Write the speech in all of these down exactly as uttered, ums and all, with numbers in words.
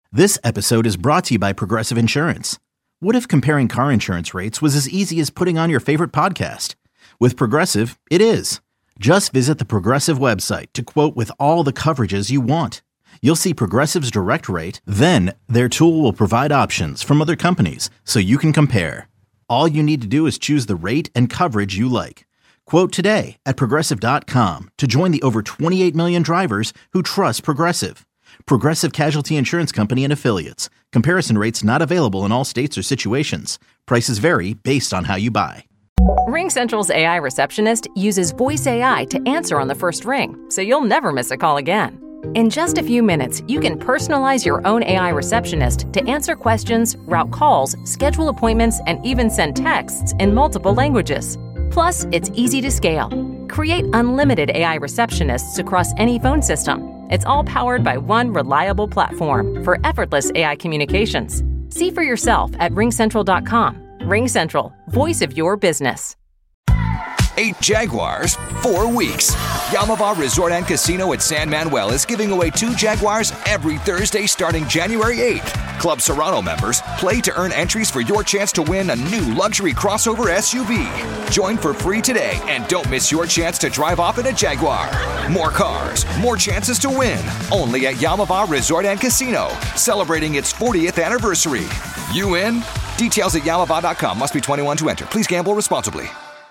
This episode is brought to you by Progressive Insurance. What if comparing car insurance rates was as easy as putting on your favorite podcast? With Progressive, it is. Just visit the Progressive website to quote with all the coverages you want. You'll see Progressive's direct rate, then their tool will provide options from other companies so you can compare. All you need to do is choose the rate and coverage you like. Quote today at Progressive dot com to join the over twenty-eight million drivers who trust Progressive. Progressive Casualty Insurance Company and Affiliates. Comparison rates not available in all states or situations. Prices vary based on how you buy. RingCentral's A I receptionist uses voice A I to answer on the first ring, so you'll never miss a call again. In just a few minutes, you can personalize your own A I receptionist to answer questions, route calls, schedule appointments, and even send texts in multiple languages. Plus, it's easy to scale. Create unlimited A I receptionists across any phone system. It's all powered by one reliable platform for effortless A I communications. See for yourself at ring central dot com. RingCentral, voice of your business. Eight Jaguars, four weeks. Yamava Resort and Casino at San Manuel is giving away two Jaguars every Thursday starting January eighth. Club Serrano members play to earn entries for your chance to win a new luxury crossover S U V. Join for free today and don't miss your chance to drive off in a Jaguar. More cars, more chances to win. Only at Yamava Resort and Casino, celebrating its fortieth anniversary. You in? Details at yamava dot com. Must be twenty-one to enter. Please gamble responsibly.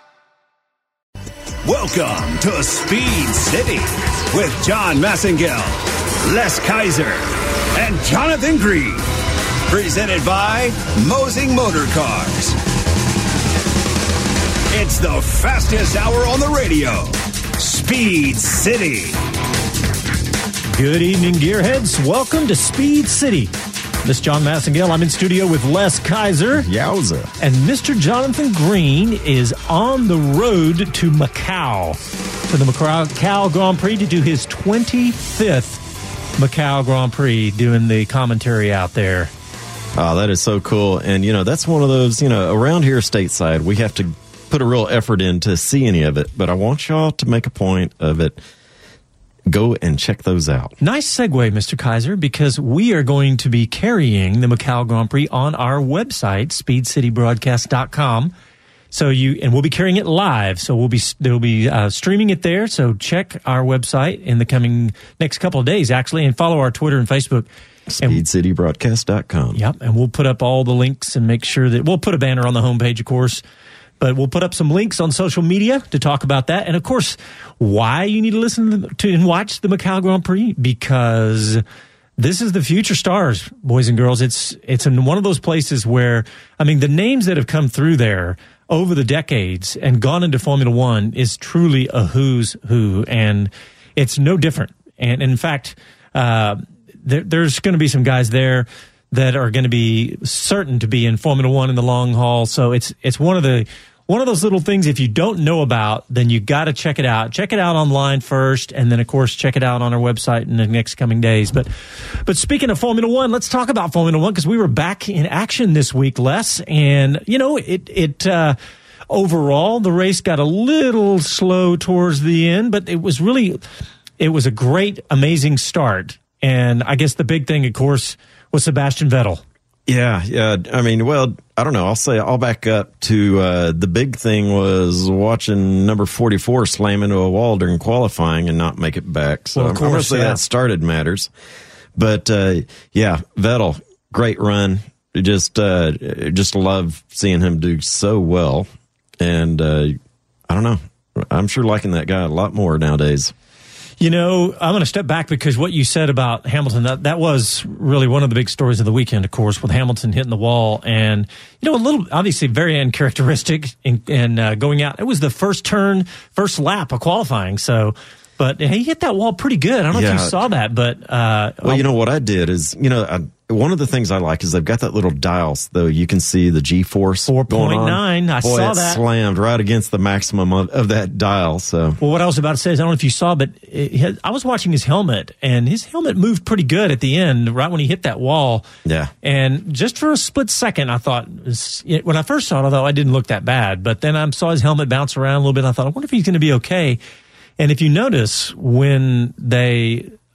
Welcome to Speed City with John Massengale, Les Kaiser, and Jonathan Green. Presented by Mosing Motor Cars. It's the fastest hour on the radio. Speed City. Good evening, gearheads. Welcome to Speed City. This is John Massengale. I'm in studio with Les Kaiser. Yowza. And Mister Jonathan Green is on the road to Macau, to the Macau Grand Prix to do his twenty-fifth Macau Grand Prix, doing the commentary out there. Oh, that is so cool. And, you know, that's one of those, you know, around here stateside, we have to put a real effort in to see any of it. But I want y'all to make a point of it. Go and check those out. Nice segue, Mister Kaiser, because we are going to be carrying the Macau Grand Prix on our website, speed city broadcast dot com. So you, and we'll be carrying it live. So we'll be, they'll be uh, streaming it there. So check our website in the coming next couple of days, actually, and follow our Twitter and Facebook. speed city broadcast dot com. Yep. And we'll put up all the links and make sure that we'll put a banner on the homepage, of course. But we'll put up some links on social media to talk about that. And, of course, why you need to listen to and watch the Macau Grand Prix, because this is the future stars, boys and girls. It's it's in one of those places where, I mean, the names that have come through there over the decades and gone into Formula One is truly a who's who, and it's no different. And, in fact, uh, there, there's going to be some guys there that are going to be certain to be in Formula One in the long haul. So it's it's one of the one of those little things, if you don't know about, then you got to check it out. Check it out online first, and then, of course, check it out on our website in the next coming days. But but speaking of Formula One, let's talk about Formula One, because we were back in action this week, Les. And, you know, it, it uh, overall, the race got a little slow towards the end, but it was really, it was a great, amazing start. And I guess the big thing, of course, was Sebastian Vettel. Yeah, yeah. I mean, well, I don't know. I'll say I'll back up to uh, the big thing was watching number forty-four slam into a wall during qualifying and not make it back. So well, of course, I'm going to say yeah. that started matters. But, uh, yeah, Vettel, great run. Just, uh, just love seeing him do so well. And uh, I don't know. I'm sure liking that guy a lot more nowadays. You know, I'm going to step back because what you said about Hamilton, that, that was really one of the big stories of the weekend, of course, with Hamilton hitting the wall. And, you know, a little, obviously very uncharacteristic in, in uh, going out. It was the first turn, first lap of qualifying. So, but he hit that wall pretty good. I don't know yeah. if you saw that, but. Uh, well, you know, what I did is, you know, I, one of the things I like is they've got that little dial, though you can see the G-force four point nine. I Boy, saw it that. slammed right against the maximum of, of that dial. So, well, what I was about to say is, I don't know if you saw, but it had, I was watching his helmet, and his helmet moved pretty good at the end, right when he hit that wall. Yeah. And just for a split second, I thought, when I first saw it, I thought it didn't look that bad. But then I saw his helmet bounce around a little bit, and I thought, I wonder if he's going to be okay. And if you notice, when they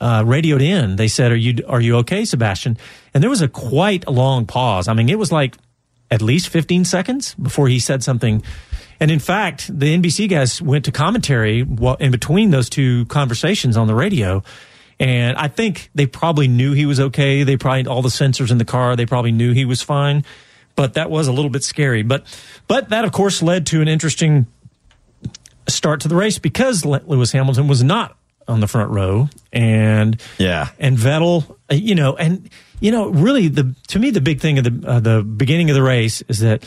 uh, radioed in. They said, "Are you are you okay, Sebastian?" And there was a quite a long pause. I mean, it was like at least fifteen seconds before he said something. And in fact, the N B C guys went to commentary in between those two conversations on the radio. And I think they probably knew he was okay. They probably, all the sensors in the car, they probably knew he was fine. But that was a little bit scary. But, but that, of course, led to an interesting start to the race because Lewis Hamilton was not on the front row. And, yeah. And Vettel, you know, and, you know, really, the to me, the big thing of the, uh, the beginning of the race is that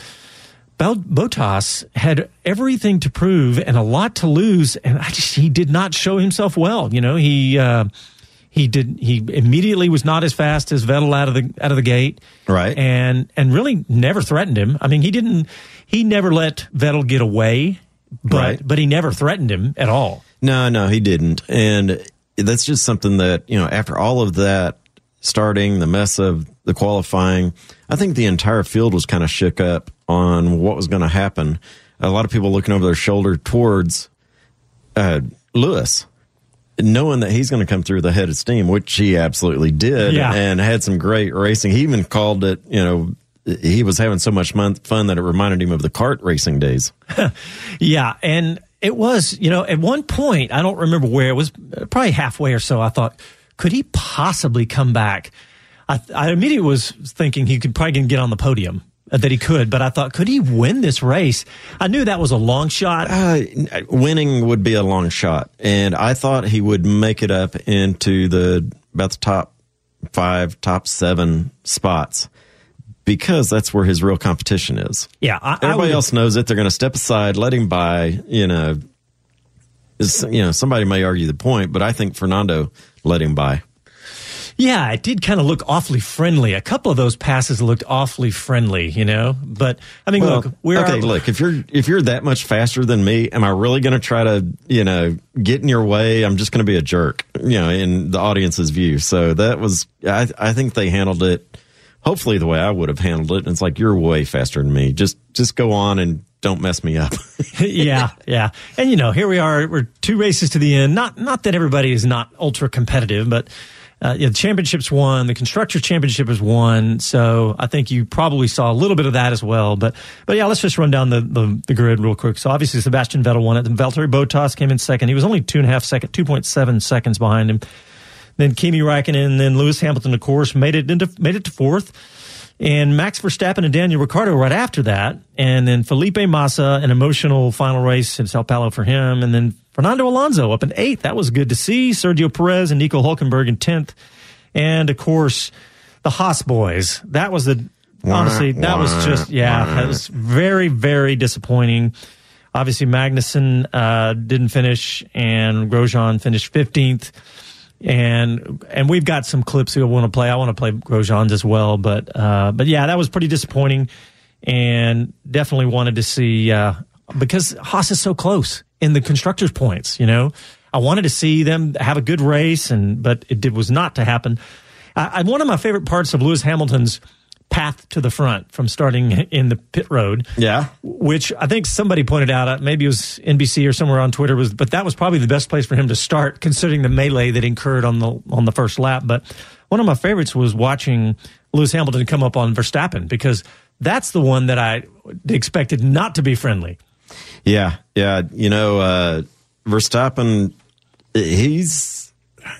Bottas had everything to prove and a lot to lose, and I just he did not show himself well. You know, he uh, he did he immediately was not as fast as Vettel out of the out of the gate, right? And and really never threatened him. I mean, he didn't he never let Vettel get away, but right. but he never threatened him at all. No, no, he didn't, and that's just something that, you know, after all of that starting, the mess of the qualifying, I think the entire field was kind of shook up on what was going to happen. A lot of people looking over their shoulder towards uh, Lewis, knowing that he's going to come through the head of steam, which he absolutely did, yeah. and had some great racing. He even called it, you know, he was having so much fun that it reminded him of the kart racing days. Yeah, and it was, you know, at one point, I don't remember where, it was probably halfway or so, I thought, could he possibly come back? I, I immediately was thinking he could probably get on the podium, that he could, but I thought, could he win this race? I knew that was a long shot. Uh, winning would be a long shot, and I thought he would make it up into the about the top five, top seven spots, because that's where his real competition is. Yeah, I, everybody I else knows it. They're going to step aside, let him by. You know, is, you know, somebody may argue the point, but I think Fernando let him by. Yeah, it did kind of look awfully friendly. A couple of those passes looked awfully friendly, you know. But I mean, well, look, we're okay. Look, if you're if you're that much faster than me, am I really going to try to, you know, get in your way? I'm just going to be a jerk, you know, in the audience's view. So that was, I, I think they handled it, hopefully the way I would have handled it. And it's like, you're way faster than me. Just just go on and don't mess me up. yeah, yeah. And you know, here we are. We're two races to the end. Not not that everybody is not ultra competitive, but. Uh, yeah, the championship's won. The Constructors' Championship is won. So I think you probably saw a little bit of that as well. But but yeah, let's just run down the, the, the grid real quick. So obviously Sebastian Vettel won it. And Valtteri Bottas came in second. He was only two and a half second, two point seven seconds behind him. Then Kimi Räikkönen and then Lewis Hamilton, of course, made it into made it to fourth. And Max Verstappen and Daniel Ricciardo right after that. And then Felipe Massa, an emotional final race in Sao Paulo for him. And then Fernando Alonso up in eighth. That was good to see. Sergio Perez and Nico Hülkenberg in tenth. And, of course, the Haas boys. That was the, honestly, that was just, yeah, that was very, very disappointing. Obviously, Magnussen uh, didn't finish, and Grosjean finished fifteenth. And and we've got some clips we want to play. I want to play Grosjean's as well. But, uh, but yeah, that was pretty disappointing, and definitely wanted to see, uh, because Haas is so close in the constructors' points, you know. I wanted to see them have a good race, and but it did, was not to happen. I, I, one of my favorite parts of Lewis Hamilton's path to the front from starting in the pit road, yeah, which I think somebody pointed out, maybe it was N B C or somewhere on Twitter, was, but that was probably the best place for him to start, considering the melee that incurred on the on the first lap. But one of my favorites was watching Lewis Hamilton come up on Verstappen, because that's the one that I expected not to be friendly. Yeah, yeah, you know. Uh, Verstappen, he's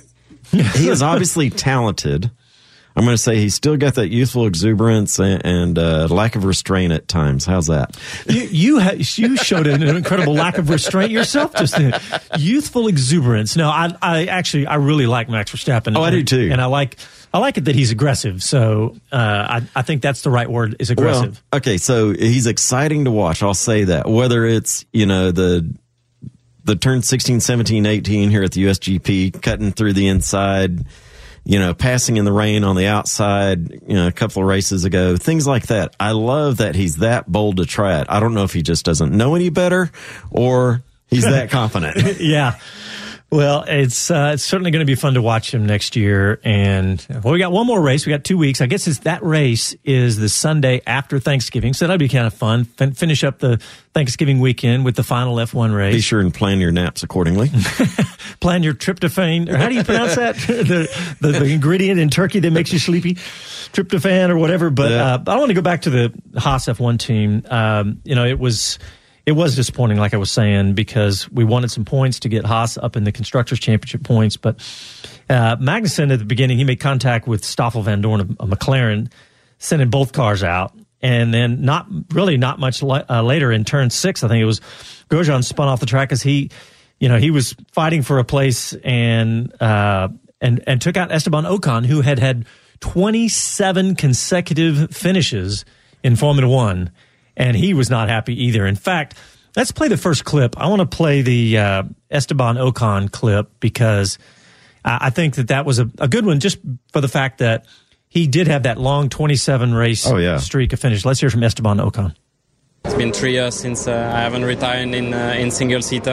he is obviously talented. I'm going to say he's still got that youthful exuberance and, and uh, lack of restraint at times. How's that? You you, ha- you showed an incredible lack of restraint yourself just then. Youthful exuberance. No, I I actually I really like Max Verstappen. Oh, I do too. And I like I like it that he's aggressive. So uh, I I think that's the right word, is aggressive. Well, okay, so he's exciting to watch. I'll say that. Whether it's, you know, the the turn sixteen, seventeen, eighteen here at the U S G P, cutting through the inside, you know, passing in the rain on the outside, you know, a couple of races ago, things like that. I love that he's that bold to try it. I don't know if he just doesn't know any better or he's that confident. Yeah. Well, it's uh, it's certainly going to be fun to watch him next year. And well, we got one more race. We got two weeks. I guess it's, that race is the Sunday after Thanksgiving, so that'll be kind of fun. Fin- finish up the Thanksgiving weekend with the final F one race. Be sure and plan your naps accordingly. Plan your tryptophan, or how do you pronounce that? the, the the ingredient in turkey that makes you sleepy, tryptophan or whatever. But yeah. uh, I want to go back to the Haas F one team. Um, you know, it was. It was disappointing, like I was saying, because we wanted some points to get Haas up in the Constructors' Championship points. But uh, Magnussen, at the beginning, he made contact with Stoffel Van Dorn of, of McLaren, sending both cars out. And then not really not much le- uh, later in turn six, I think it was, Grosjean spun off the track as he, you know, he was fighting for a place and uh, and and took out Esteban Ocon, who had had twenty-seven consecutive finishes in Formula One. And he was not happy either. In fact, let's play the first clip. I want to play the uh, Esteban Ocon clip because I, I think that that was a, a good one just for the fact that he did have that long twenty-seven race oh, yeah. streak of finish. Let's hear from Esteban Ocon. It's been three years since uh, I haven't retired in uh, in single-seater,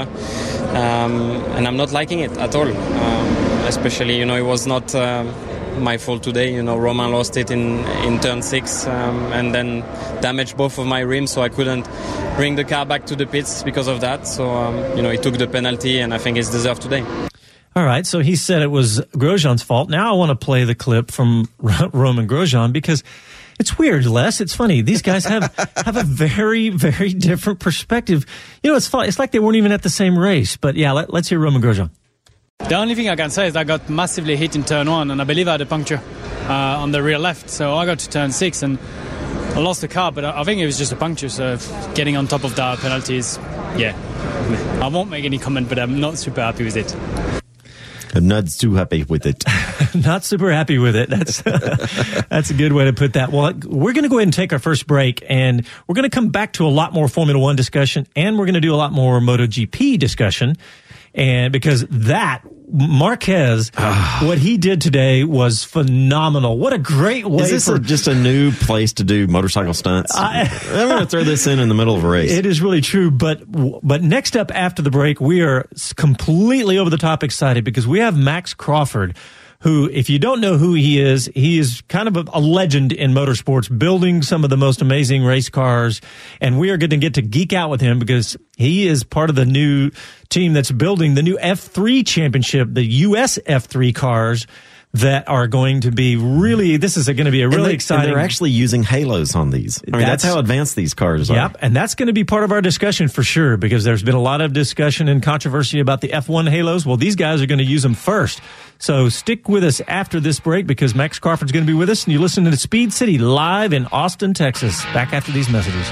um, and I'm not liking it at all. Um, especially, you know, it was not um, my fault today. You know, Romain lost it in, in turn six um, and then damaged both of my rims, so I couldn't bring the car back to the pits because of that. So, um, you know, he took the penalty, and I think it's deserved today. All right, so he said it was Grosjean's fault. Now I want to play the clip from Romain Grosjean because it's weird, Les. It's funny. These guys have, have a very, very different perspective. You know, it's fun. It's like they weren't even at the same race. But yeah, let, let's hear Romain Grosjean. The only thing I can say is I got massively hit in turn one, and I believe I had a puncture uh, on the rear left. So I got to turn six, and I lost the car, but I think it was just a puncture. So getting on top of that penalty is, yeah. I won't make any comment, but I'm not super happy with it. I'm not too happy with it. Not super happy with it. That's that's a good way to put that. Well, we're going to go ahead and take our first break, and we're going to come back to a lot more Formula One discussion, and we're going to do a lot more MotoGP discussion. And because that, Marquez, what he did today was phenomenal. What a great way. Is this for, a, just a new place to do motorcycle stunts? I, I'm going to throw this in in the middle of a race. It is really true. But but next up after the break, we are completely over the top excited because we have Max Crawford, who, if you don't know who he is, he is kind of a, a legend in motorsports, building some of the most amazing race cars. And we are going to get to geek out with him because he is part of the new team that's building the new F three championship, the U S F three cars that are going to be really, this is going to be a really and they, exciting. And they're actually using halos on these. I mean, that's, that's how advanced these cars are. Yep, and that's going to be part of our discussion for sure, because there's been a lot of discussion and controversy about the F one halos. Well, these guys are going to use them first. So stick with us after this break because Max Crawford's going to be with us, and you're listening to Speed City live in Austin, Texas. Back after these messages.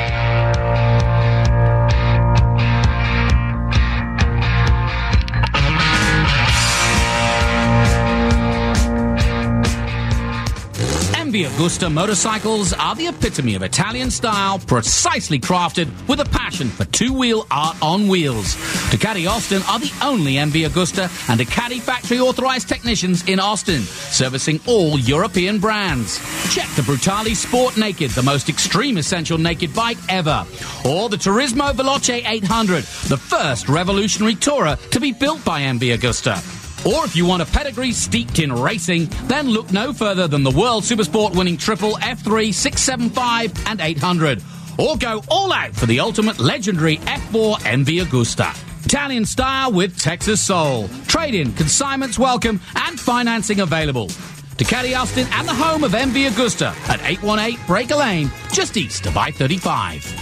M V Agusta motorcycles are the epitome of Italian style, precisely crafted with a passion for two-wheel art on wheels. Ducati Austin are the only M V Agusta and Ducati factory-authorized technicians in Austin, servicing all European brands. Check the Brutale Sport Naked, the most extreme essential naked bike ever, or the Turismo Veloce eight hundred, the first revolutionary tourer to be built by M V Agusta. Or if you want a pedigree steeped in racing, then look no further than the World Supersport winning triple F three, six seventy-five and eight hundred. Or go all out for the ultimate legendary F four M V Agusta. Italian style with Texas soul. Trade-in, consignments welcome, and financing available. Ducati Austin and the home of M V Agusta at eight one eight Breaker Lane, just east of I thirty-five.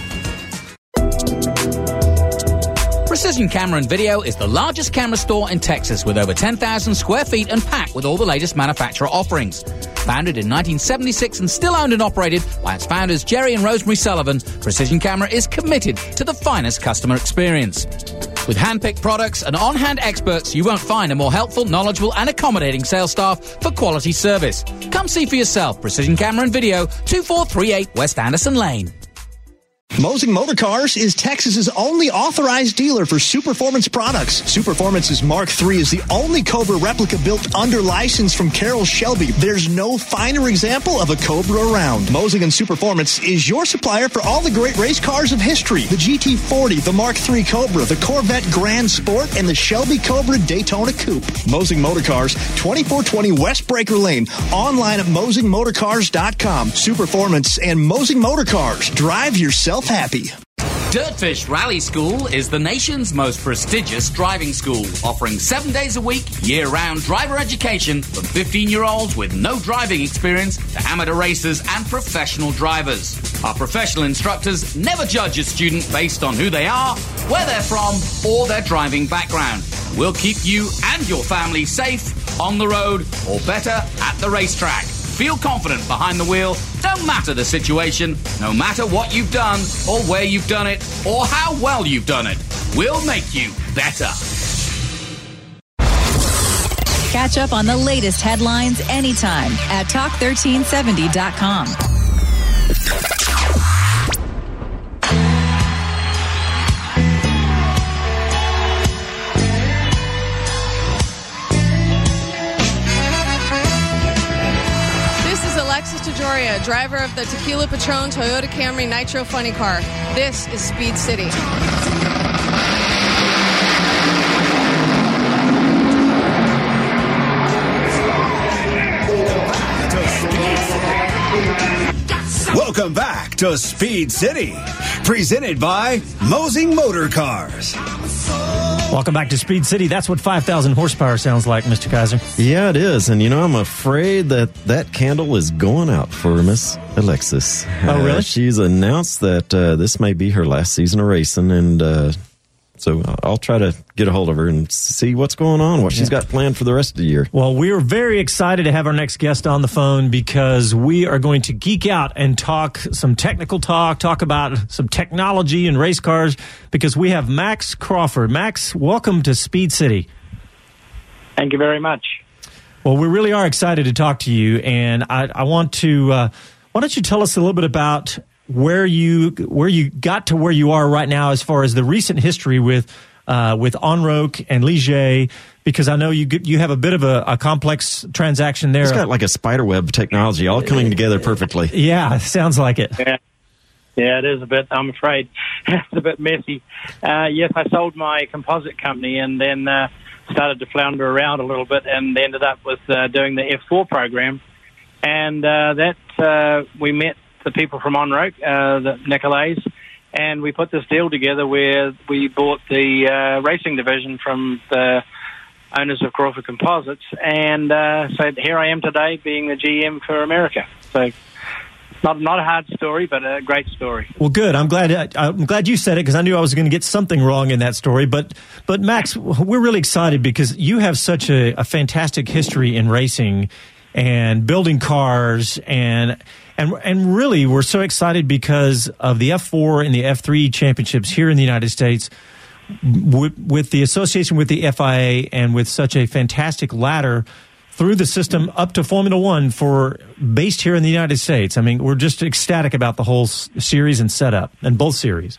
Precision Camera and Video is the largest camera store in Texas with over ten thousand square feet and packed with all the latest manufacturer offerings. Founded in nineteen seventy-six and still owned and operated by its founders Jerry and Rosemary Sullivan, Precision Camera is committed to the finest customer experience. With hand-picked products and on-hand experts, you won't find a more helpful, knowledgeable and accommodating sales staff for quality service. Come see for yourself. Precision Camera and Video, two four three eight West Anderson Lane. Mosing Motor Cars is Texas's only authorized dealer for Superformance products. Superformance's Mark three is the only Cobra replica built under license from Carroll Shelby. There's no finer example of a Cobra around. Mosing and Superformance is your supplier for all the great race cars of history. The G T forty, the Mark three Cobra, the Corvette Grand Sport, and the Shelby Cobra Daytona Coupe. Mosing Motor Cars, twenty-four twenty West Breaker Lane. Online at mosing motor cars dot com. Superformance and Mosing Motor Cars. Drive yourself happy. Dirtfish Rally School is the nation's most prestigious driving school, offering seven days a week, year-round driver education from fifteen-year-olds with no driving experience to amateur racers and professional drivers. Our professional instructors never judge a student based on who they are, where they're from, or their driving background. We'll keep you and your family safe on the road, or better, at the racetrack. Feel confident behind the wheel, no matter the situation, no matter what you've done, or where you've done it, or how well you've done it. We'll make you better. Catch up on the latest headlines anytime at talk thirteen seventy dot com. Alexis Tajoria, driver of the Tequila Patron Toyota Camry Nitro Funny Car. This is Speed City. Welcome back to Speed City, presented by Mosing Motor Cars. Welcome back to Speed City. That's what five thousand horsepower sounds like, Mister Kaiser. Yeah, it is. And, you know, I'm afraid that that candle is going out for Miss Alexis. Oh, really? Uh, she's announced that uh, this may be her last season of racing, and uh, so I'll try to get a hold of her and see what's going on, what she's got planned for the rest of the year. Well, we are very excited to have our next guest on the phone because we are going to geek out and talk some technical talk, talk about some technology and race cars, because we have Max Crawford. Max, welcome to Speed City. Thank you very much. Well, we really are excited to talk to you, and I, I want to, uh, why don't you tell us a little bit about where you where you got to where you are right now as far as the recent history with uh, with Onroc and Ligier, because I know you you have a bit of a, a complex transaction there. It's got like a spider web technology all coming together perfectly. Yeah, sounds like it. Yeah, yeah, it is a bit, I'm afraid. It's a bit messy. Uh, yes, I sold my composite company and then uh, started to flounder around a little bit and ended up with uh, doing the F four program. And uh, that uh, we met the people from Onroc, uh, the Nicolais, and we put this deal together where we bought the uh, racing division from the owners of Crawford Composites, and uh, so here I am today being the G M for America. So not not a hard story, but a great story. Well, good. I'm glad I'm glad you said it, because I knew I was going to get something wrong in that story. But but Max, we're really excited because you have such a, a fantastic history in racing and building cars, and and and really we're so excited because of the F four and the F three championships here in the United States, with, with the association with the F I A and with such a fantastic ladder through the system up to Formula One for based here in the United States. I mean, we're just ecstatic about the whole s- series and setup, and both series.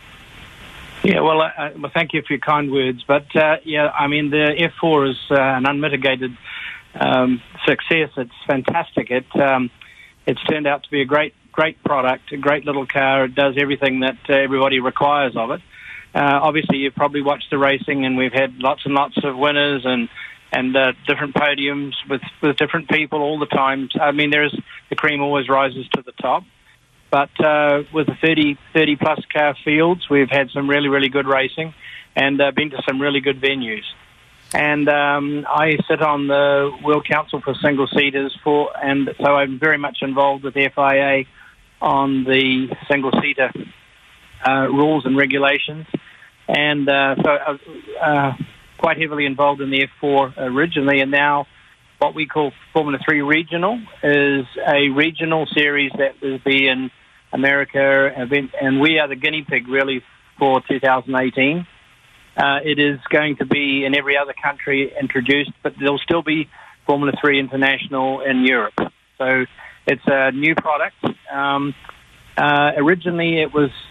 Yeah, well, uh, well, thank you for your kind words. But uh, yeah, I mean, the F four is uh, an unmitigated Um, success. It's fantastic. It um, it's turned out to be a great, great product, a great little car. It does everything that uh, everybody requires of it. Uh, obviously, you've probably watched the racing, and we've had lots and lots of winners and and uh, different podiums with with different people all the time. I mean, there's the cream always rises to the top. But uh, with the thirty, thirty plus car fields, we've had some really, really good racing, and uh, been to some really good venues. And um, I sit on the World Council for Single Seaters, for, and so I'm very much involved with the F I A on the single seater uh, rules and regulations, and uh, so uh, uh, quite heavily involved in the F four originally, and now what we call Formula three Regional is a regional series that will be in America, and we are the guinea pig really for two thousand eighteen. Uh, it is going to be in every other country introduced, but there'll still be Formula three International in Europe. So it's a new product. Um, uh, originally, it was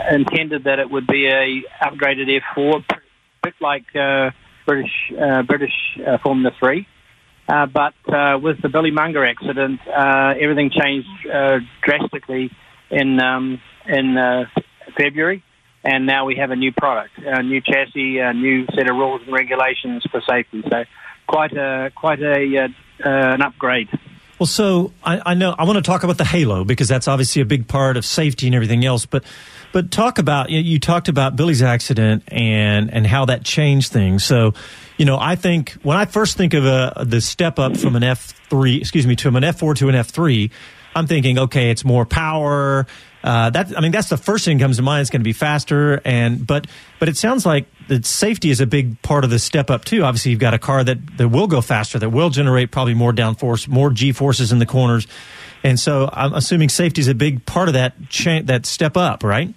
intended that it would be a upgraded F four, a bit like uh, British uh, British uh, Formula three. Uh, but uh, with the Billy Munger accident, uh, everything changed uh, drastically in um, in uh, February, and now we have a new product, a new chassis, a new set of rules and regulations for safety. So, quite a quite a uh, uh, an upgrade. Well, so I, I know I want to talk about the halo because that's obviously a big part of safety and everything else. But but talk about you, you talked about Billy's accident and and how that changed things. So, you know, I think when I first think of a, the step up from an F three, excuse me, to an F four to an F three, I'm thinking, okay, it's more power. Uh, that I mean, that's the first thing that comes to mind. It's going to be faster, and but but it sounds like that safety is a big part of the step up too. Obviously, you've got a car that, that will go faster, that will generate probably more downforce, more G forces in the corners, and so I'm assuming safety is a big part of that cha- that step up, right?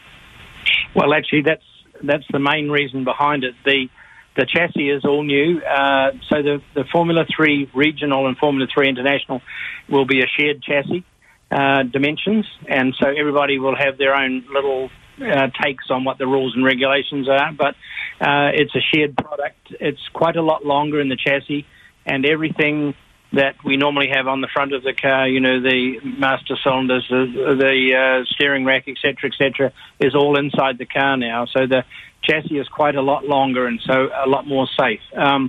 Well, actually, that's that's the main reason behind it. The the chassis is all new, uh, so the the Formula three Regional and Formula three International will be a shared chassis. Uh, dimensions, and so everybody will have their own little uh, takes on what the rules and regulations are, but uh, it's a shared product. It's quite a lot longer in the chassis, and everything that we normally have on the front of the car, you know, the master cylinders, the, the uh, steering rack, et cetera, et cetera, is all inside the car now. So the chassis is quite a lot longer and so a lot more safe. Um,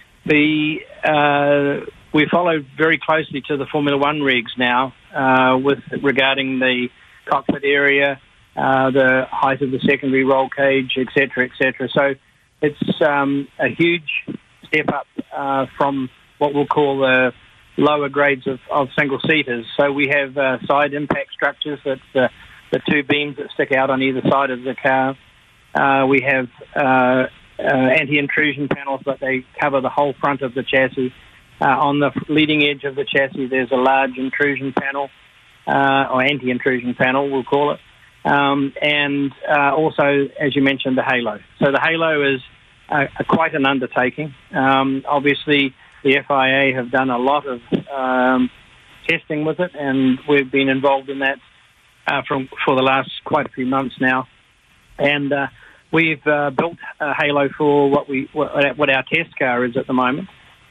the uh, we follow very closely to the Formula One regs now uh, with regarding the cockpit area, uh, the height of the secondary roll cage, et cetera, et cetera. So it's um, a huge step up uh, from what we'll call the lower grades of, of single-seaters. So we have uh, side impact structures, that's the, the two beams that stick out on either side of the car. Uh, we have uh, uh, anti-intrusion panels, but they cover the whole front of the chassis. Uh, on the leading edge of the chassis, there's a large intrusion panel, uh, or anti-intrusion panel, we'll call it. Um, and uh, also, as you mentioned, the halo. So the halo is a, a quite an undertaking. Um, obviously, the F I A have done a lot of um, testing with it, and we've been involved in that uh, from for the last quite a few months now. And uh, we've uh, built a halo for what we what, what our test car is at the moment.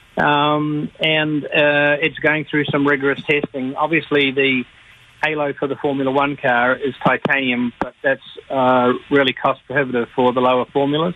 Um, and uh, it's going through some rigorous testing. Obviously, the halo for the Formula One car is titanium, but that's uh, really cost prohibitive for the lower formulas.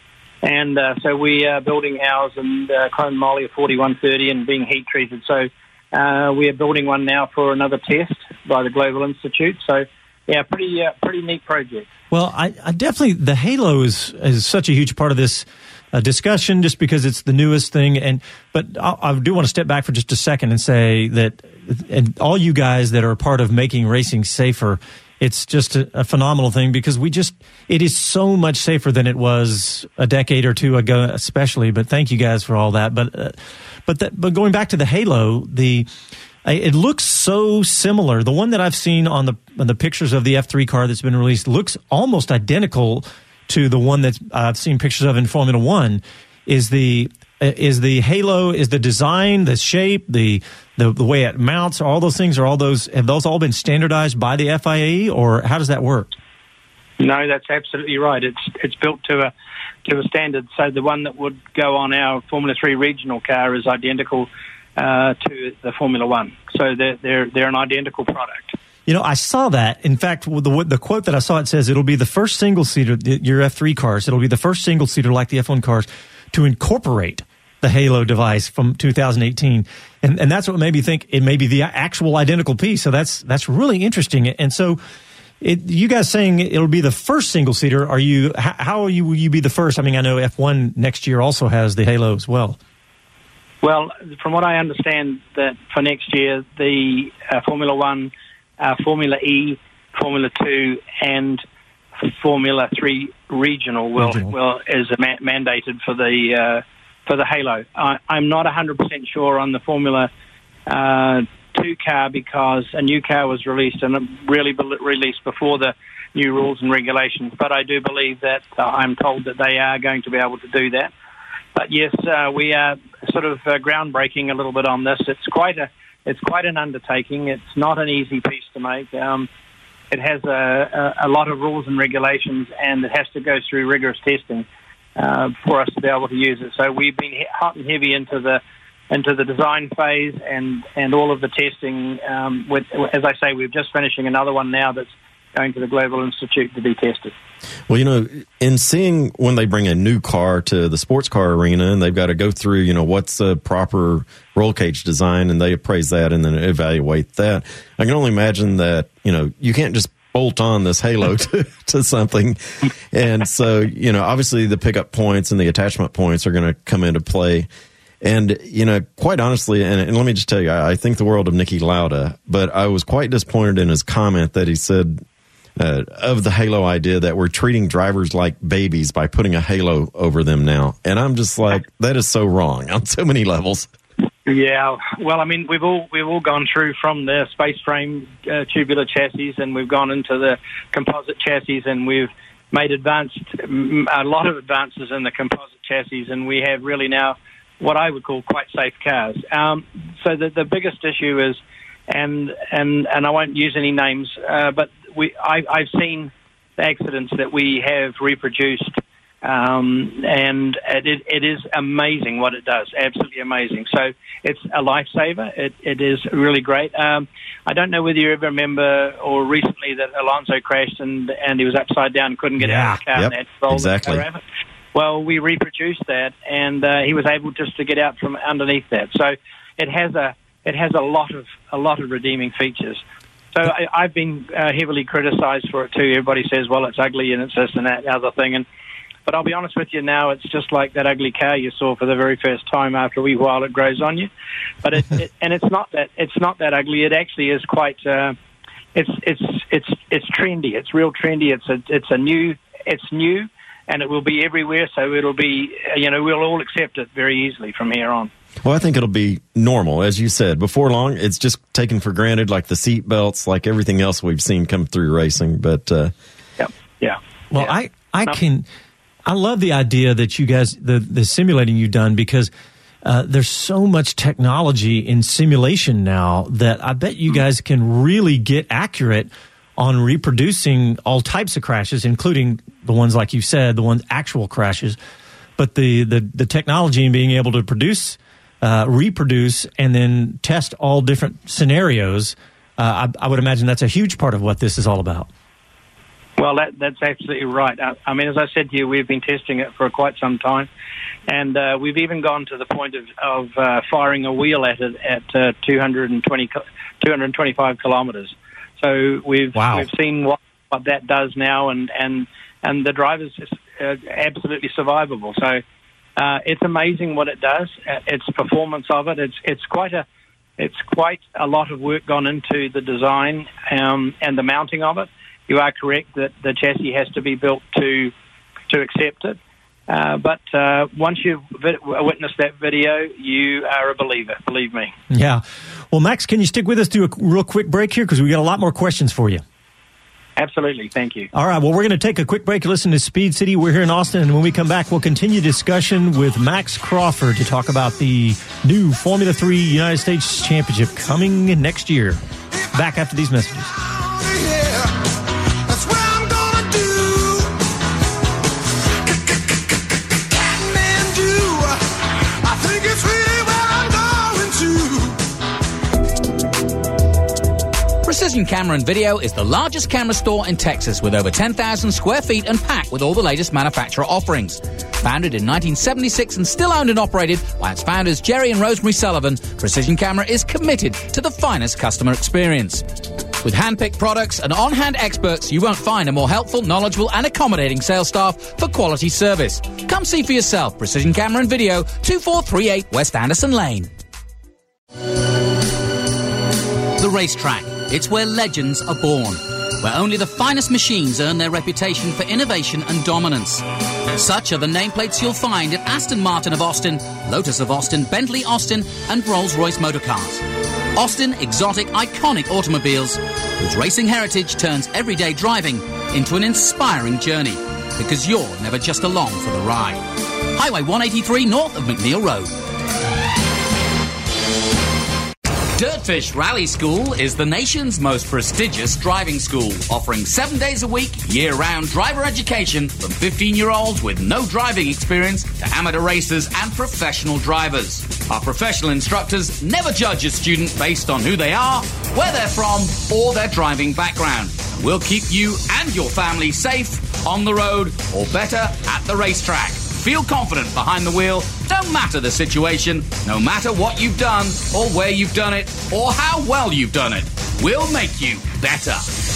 And uh, so we are building ours and uh, chrome moly forty-one thirty and being heat treated. So uh, we are building one now for another test by the Global Institute. So yeah, pretty uh, pretty neat project. Well, I, I definitely the halo is is such a huge part of this uh, discussion, just because it's the newest thing. And but I, I do want to step back for just a second and say that, and all you guys that are a part of making racing safer, it's just a, a phenomenal thing, because we just, it is so much safer than it was a decade or two ago, especially. But thank you guys for all that. But, uh, but, that, but going back to the halo, the, it looks so similar. The one that I've seen on the, on the pictures of the F three car that's been released looks almost identical to the one that I've seen pictures of in Formula One. Is the, is the halo, is the design, the shape, the, The, the way it mounts, all those things, are all those, have those all been standardized by the F I A, or how does that work? No, that's absolutely right. It's it's built to a to a standard. So the one that would go on our Formula three regional car is identical uh, to the Formula One. So they're they're they're an identical product. You know, I saw that. In fact, the the quote that I saw, it says it'll be the first single seater, your F three cars. It'll be the first single seater like the F one cars to incorporate the Halo device from two thousand eighteen. And and that's what made me think it may be the actual identical piece. So that's that's really interesting. And so it, you guys saying it'll be the first single seater, are you, how, how will you, will you be the first? I mean, I know F one next year also has the Halo as well. Well, from what I understand, that for next year, the uh, Formula One, uh, Formula E, Formula Two, and Formula Three regional will, regional. will is ma- mandated for the uh, for the Halo. I, I'm not one hundred percent sure on the Formula uh, two car, because a new car was released and really be- released before the new rules and regulations. But I do believe that uh, I'm told that they are going to be able to do that. But yes, uh, we are sort of uh, groundbreaking a little bit on this. It's quite a it's quite an undertaking. It's not an easy piece to make. Um, it has a, a, a lot of rules and regulations, and it has to go through rigorous testing uh, for us to be able to use it. So we've been hot and heavy into the into the design phase and, and all of the testing. Um, with, as I say, we're just finishing another one now that's going to the Global Institute to be tested. Well, you know, in seeing when they bring a new car to the sports car arena and they've got to go through, you know, what's a proper roll cage design, and they appraise that and then evaluate that, I can only imagine that, you know, you can't just bolt on this halo to, to something. And so, you know, obviously the pickup points and the attachment points are going to come into play. And, you know, quite honestly, and, and let me just tell you, I, I think the world of Niki Lauda, but I was quite disappointed in his comment that he said, Uh, of the halo idea that we're treating drivers like babies by putting a halo over them now. And I'm just like, that is so wrong on so many levels. Yeah, well, I mean, we've all we've all gone through from the space frame uh, tubular chassis, and we've gone into the composite chassis, and we've made advanced a lot of advances in the composite chassis, and we have really now what I would call quite safe cars. Um, so the the biggest issue is, and and and I won't use any names, uh, but we I, I've seen the accidents that we have reproduced. Um, and it, it is amazing what it does, absolutely amazing. So it's a lifesaver. It, it is really great. Um, I don't know whether you ever remember or recently that Alonso crashed and, and he was upside down and couldn't get yeah, out of the car. Yep, and had to roll exactly. the car out. Well, we reproduced that, and uh, he was able just to get out from underneath that. So it has a it has a lot of a lot of redeeming features. So I, I've been uh, heavily criticised for it too. Everybody says, well, it's ugly and it's this and that and other thing, and but I'll be honest with you now, it's just like that ugly car you saw for the very first time. After a wee while, it grows on you. But it, it and it's not that it's not that ugly. It actually is quite. Uh, it's it's it's it's trendy. It's real trendy. It's a it's a new. It's new, and it will be everywhere. So it'll be. You know, we'll all accept it very easily from here on. Well, I think it'll be normal, as you said. Before long, it's just taken for granted, like the seat belts, like everything else we've seen come through racing. But uh, yeah, yeah. Well, yeah. I I no. can. I love the idea that you guys, the, the simulating you've done, because uh, there's so much technology in simulation now that I bet you guys can really get accurate on reproducing all types of crashes, including the ones, like you said, the ones actual crashes. But the, the, the technology in being able to produce, uh, reproduce, and then test all different scenarios, uh, I, I would imagine that's a huge part of what this is all about. Well, that, that's absolutely right. I, I mean, as I said to you, we've been testing it for quite some time, and uh, we've even gone to the point of, of uh, firing a wheel at it at uh, two hundred twenty, two hundred twenty-five kilometres. So we've wow. we've seen what, what that does now, and and and the driver's uh, absolutely survivable. So uh, it's amazing what it does. Uh, its performance of it. It's it's quite a it's quite a lot of work gone into the design um, and the mounting of it. You are correct that the chassis has to be built to to accept it. Uh, but uh, once you've vi- witnessed that video, you are a believer, believe me. Yeah. Well, Max, can you stick with us through a real quick break here? Because we got a lot more questions for you. Absolutely. Thank you. All right. Well, we're going to take a quick break. Listen to Speed City. We're here in Austin. And when we come back, we'll continue discussion with Max Crawford to talk about the new Formula three United States Championship coming next year. Back after these messages. Precision Camera and Video is the largest camera store in Texas with over ten thousand square feet and packed with all the latest manufacturer offerings. Founded in nineteen seventy-six and still owned and operated by its founders Jerry and Rosemary Sullivan, Precision Camera is committed to the finest customer experience. With hand-picked products and on-hand experts, you won't find a more helpful, knowledgeable and accommodating sales staff for quality service. Come see for yourself. Precision Camera and Video, two four three eight West Anderson Lane. The racetrack. It's where legends are born, where only the finest machines earn their reputation for innovation and dominance. Such are the nameplates you'll find at Aston Martin of Austin, Lotus of Austin, Bentley Austin, and Rolls-Royce Motor Cars. Austin, exotic, iconic automobiles whose racing heritage turns everyday driving into an inspiring journey, because you're never just along for the ride. Highway one eighty-three north of McNeil Road. Dirtfish Rally School is the nation's most prestigious driving school, offering seven days a week, year-round driver education from fifteen-year-olds with no driving experience to amateur racers and professional drivers. Our professional instructors never judge a student based on who they are, where they're from, or their driving background. We'll keep you and your family safe on the road, or better, at the racetrack. Feel confident behind the wheel, no matter the situation, no matter what you've done, or where you've done it, or how well you've done it. We'll make you better.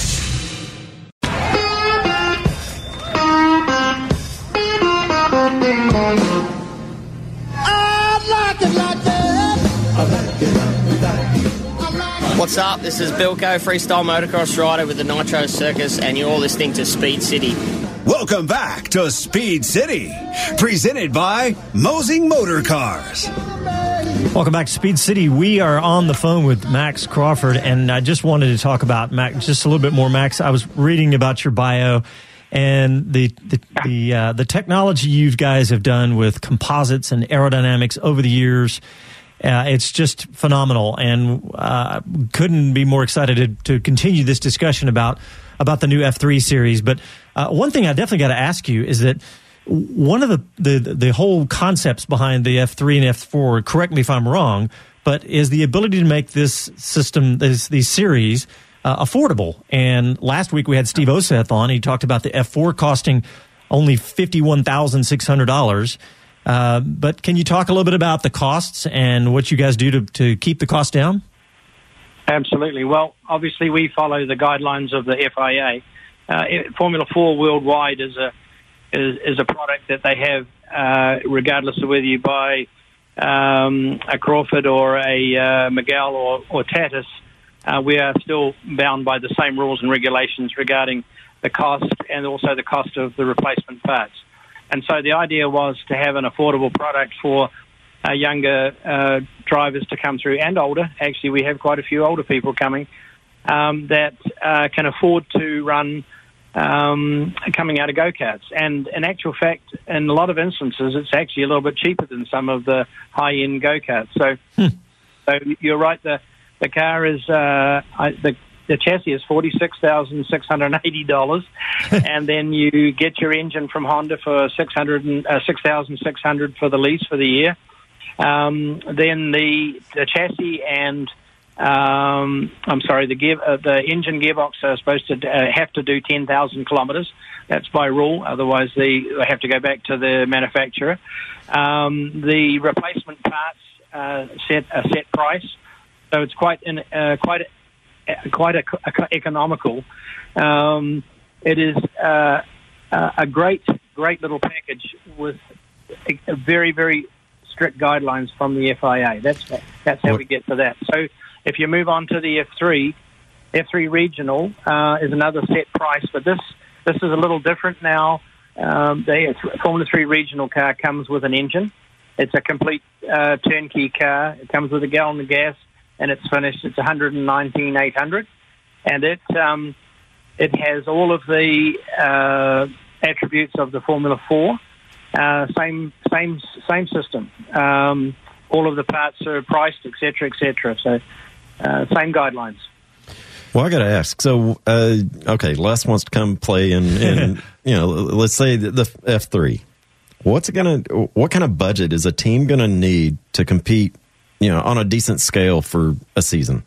What's up? This is Bilko, freestyle motocross rider with the Nitro Circus, and you're listening to Speed City. Welcome back to Speed City, presented by Mosing Motor Cars. Welcome back to Speed City. We are on the phone with Max Crawford, and I just wanted to talk about Max just a little bit more. Max, I was reading about your bio and the the the, uh, the technology you guys have done with composites and aerodynamics over the years. Uh, it's just phenomenal, and uh, couldn't be more excited to, to continue this discussion about about the new F three series. But uh, one thing I definitely got to ask you is that one of the, the the whole concepts behind the F three and F four, correct me if I'm wrong, but is the ability to make this system, this these series, uh, affordable. And last week we had Steve Oseth on. He talked about the F four costing only fifty-one thousand six hundred dollars. Uh, but can you talk a little bit about the costs and what you guys do to, to keep the cost down? Absolutely. Well, obviously we follow the guidelines of the F I A. Uh, Formula Four worldwide is a is, is a product that they have, uh, regardless of whether you buy um, a Crawford or a uh, Miguel or, or Tatis. Uh, we are still bound by the same rules and regulations regarding the cost and also the cost of the replacement parts. And so the idea was to have an affordable product for uh, younger uh, drivers to come through, and older. Actually, we have quite a few older people coming um, that uh, can afford to run um, coming out of go-karts. And in actual fact, in a lot of instances, it's actually a little bit cheaper than some of the high-end go-karts. So, hmm. so you're right. The the car is uh, I, the The chassis is forty-six thousand six hundred eighty dollars, and then you get your engine from Honda for six thousand six hundred dollars for the lease for the year. Um, then the the chassis and um, I'm sorry, the gear, uh, the engine gearbox are supposed to uh, have to do ten thousand kilometers. That's by rule. Otherwise, they, they have to go back to the manufacturer. Um, the replacement parts uh, set a set price, so it's quite in, uh, quite. quite a, a, economical. Um, it is uh, a great, great little package with a, a very, very strict guidelines from the F I A. That's that's how we get to that. So if you move on to the F three, F three Regional uh, is another set price, but this this is a little different now. Um, the Formula three Regional car comes with an engine. It's a complete uh, turnkey car. It comes with a gallon of gas, and it's finished. It's one hundred nineteen thousand eight hundred dollars, and it um, it has all of the uh, attributes of the Formula four. Uh, same same same system. Um, all of the parts are priced, et cetera, et cetera. So uh, same guidelines. Well, I got to ask. So, uh, okay, Les wants to come play in, in you know, let's say the, the F three. What's it gonna? What kind of budget is a team gonna need to compete, you know, on a decent scale for a season?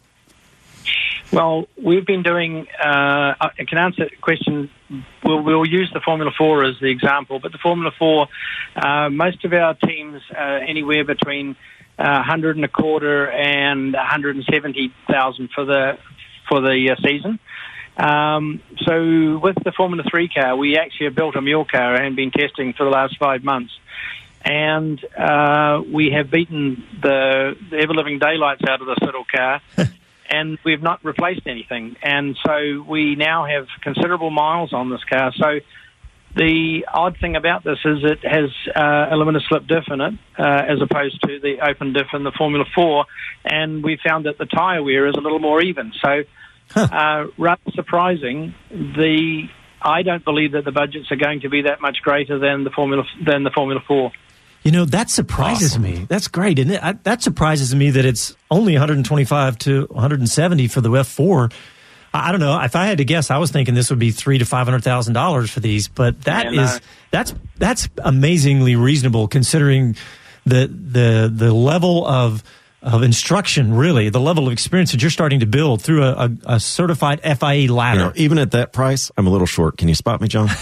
Well, we've been doing. Uh, I can answer the question. We'll, we'll use the Formula Four as the example, but the Formula Four, uh, most of our teams are anywhere between uh, a hundred and a quarter and one hundred and seventy thousand for the for the uh, season. Um, so with the Formula three car, we actually have built a mule car and been testing for the last five months. And uh, we have beaten the, the ever-living daylights out of this little car, and we've not replaced anything. And so we now have considerable miles on this car. So the odd thing about this is it has uh, a limited slip diff in it, uh, as opposed to the open diff in the Formula four. And we found that the tyre wear is a little more even. So uh, rather surprising, the I don't believe that the budgets are going to be that much greater than the Formula than the Formula four. You know, that surprises awesome. me. That's great, isn't it? I, that surprises me that it's only one twenty-five to one seventy for the F four. I, I don't know. If I had to guess, I was thinking this would be three to five hundred thousand dollars for these. But that yeah, is no. that's that's amazingly reasonable considering the the the level of of instruction, really, the level of experience that you're starting to build through a, a, a certified F I A ladder. You know, even at that price, I'm a little short. Can you spot me, John?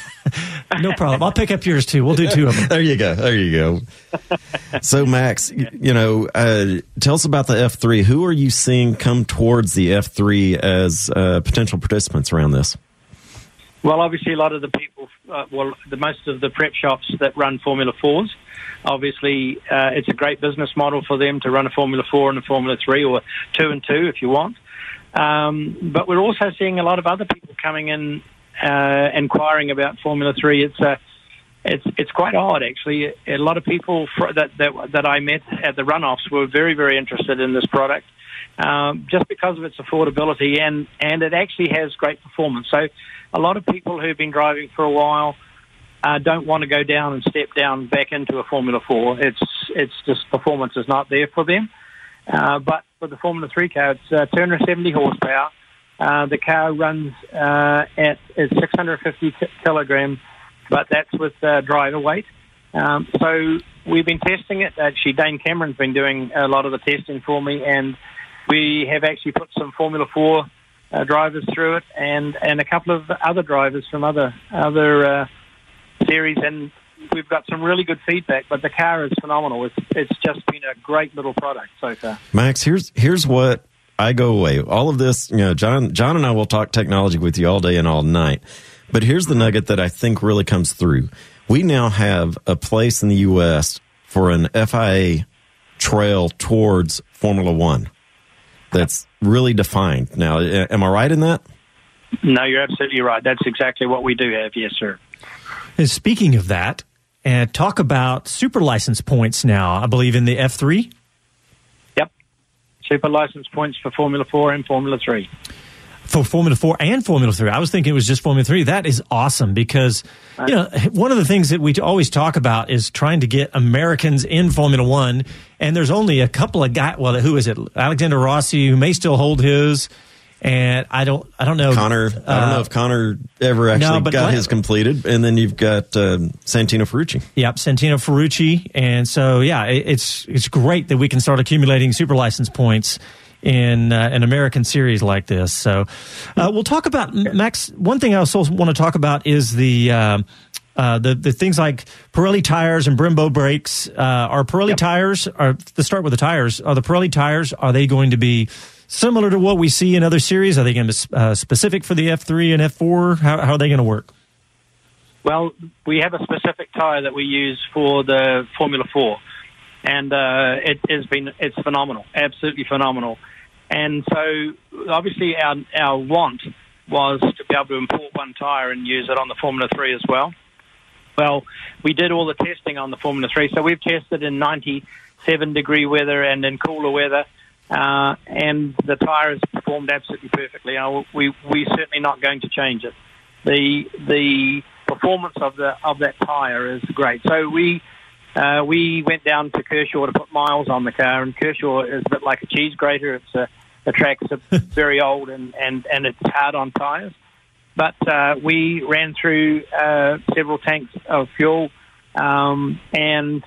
No problem. I'll pick up yours, too. We'll do two of them. There you go. There you go. So, Max, you know, uh, tell us about the F three. Who are you seeing come towards the F three as uh, potential participants around this? Well, obviously, a lot of the people, uh, well, the most of the prep shops that run Formula fours, obviously, uh, it's a great business model for them to run a Formula four and a Formula three, or two and two if you want. Um, but we're also seeing a lot of other people coming in uh, inquiring about Formula three. It's uh, it's it's quite odd, actually. A lot of people for, that, that that I met at the runoffs were very, very interested in this product, um, just because of its affordability, and, and it actually has great performance. So a lot of people who've been driving for a while uh, don't want to go down and step down back into a Formula four. It's it's just performance is not there for them. Uh, but for the Formula three car, it's uh, two hundred seventy horsepower. Uh, the car runs uh, at it's six hundred fifty kilograms, but that's with uh, driver weight. Um, so we've been testing it. Actually, Dane Cameron's been doing a lot of the testing for me, and we have actually put some Formula four Uh, drivers through it, and, and a couple of other drivers from other other uh, series, and we've got some really good feedback. But the car is phenomenal. It's it's just been a great little product so far. Max, here's here's what I go away. All of this, you know, John John and I will talk technology with you all day and all night. But here's the nugget that I think really comes through. We now have a place in the U S for an F I A trail towards Formula One that's really defined. Now, am I right in that? No, you're absolutely right. That's exactly what we do have. Yes, sir. And speaking of that, and talk about super license points now, I believe, in the F three? Yep. Super license points for Formula four and Formula three. For Formula four and Formula three. I was thinking it was just Formula three. That is awesome because, you know, one of the things that we always talk about is trying to get Americans in Formula one, and there's only a couple of guys, well, who is it? Alexander Rossi, who may still hold his, and I don't I don't know. Connor, uh, I don't know if Connor ever actually no, got his completed, and then you've got uh, Santino Ferrucci. Yep, Santino Ferrucci, and so, yeah, it, it's it's great that we can start accumulating super license points in uh, an American series like this. So uh, we'll talk about, Max, one thing I also want to talk about is the uh, uh, the, the things like Pirelli tires and Brembo brakes. Uh, are Pirelli yep. tires, are, let's start with the tires, are the Pirelli tires, are they going to be similar to what we see in other series? Are they going to be uh, specific for the F three and F four? How, how are they going to work? Well, we have a specific tire that we use for the Formula four. And uh, it has been, it's phenomenal, absolutely phenomenal. And so, obviously, our our want was to be able to import one tire and use it on the Formula three as well. Well, we did all the testing on the Formula three, so we've tested in ninety-seven degree weather and in cooler weather, uh, and the tire has performed absolutely perfectly. Uh, we we're certainly not going to change it. The the performance of the of that tire is great. So we. Uh, we went down to Kershaw to put miles on the car, and Kershaw is a bit like a cheese grater. It's a, the track's very old and, and, and it's hard on tyres. But uh, we ran through uh, several tanks of fuel, um, and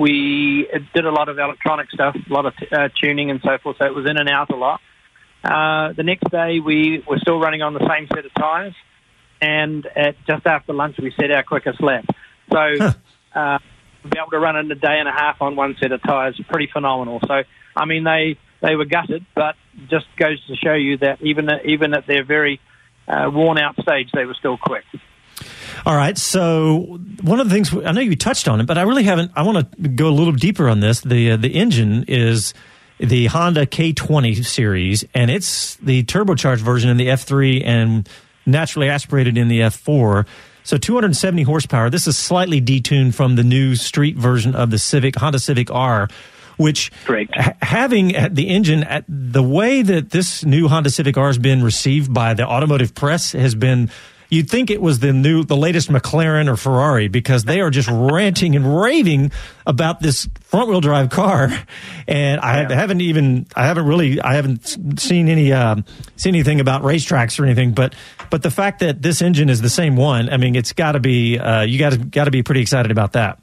we did a lot of electronic stuff, a lot of t- uh, tuning and so forth, so it was in and out a lot. Uh, the next day, we were still running on the same set of tyres, and at just after lunch, we set our quickest lap. So... uh, be able to run in a day and a half on one set of tyres, pretty phenomenal. So, I mean, they, they were gutted, but just goes to show you that even even at their very uh, worn-out stage, they were still quick. All right, so one of the things, I know you touched on it, but I really haven't, I want to go a little deeper on this. The, uh, the engine is the Honda K twenty series, and it's the turbocharged version in the F three and naturally aspirated in the F four. So two hundred seventy horsepower. This is slightly detuned from the new street version of the Civic, Honda Civic R, which ha- having the engine, at the way that this new Honda Civic R has been received by the automotive press has been you'd think it was the new, the latest McLaren or Ferrari, because they are just ranting and raving about this front wheel drive car. And I yeah. haven't even, I haven't really, I haven't seen any, um, seen anything about racetracks or anything, but, but the fact that this engine is the same one, I mean, it's got to be, uh, you got to, got to be pretty excited about that.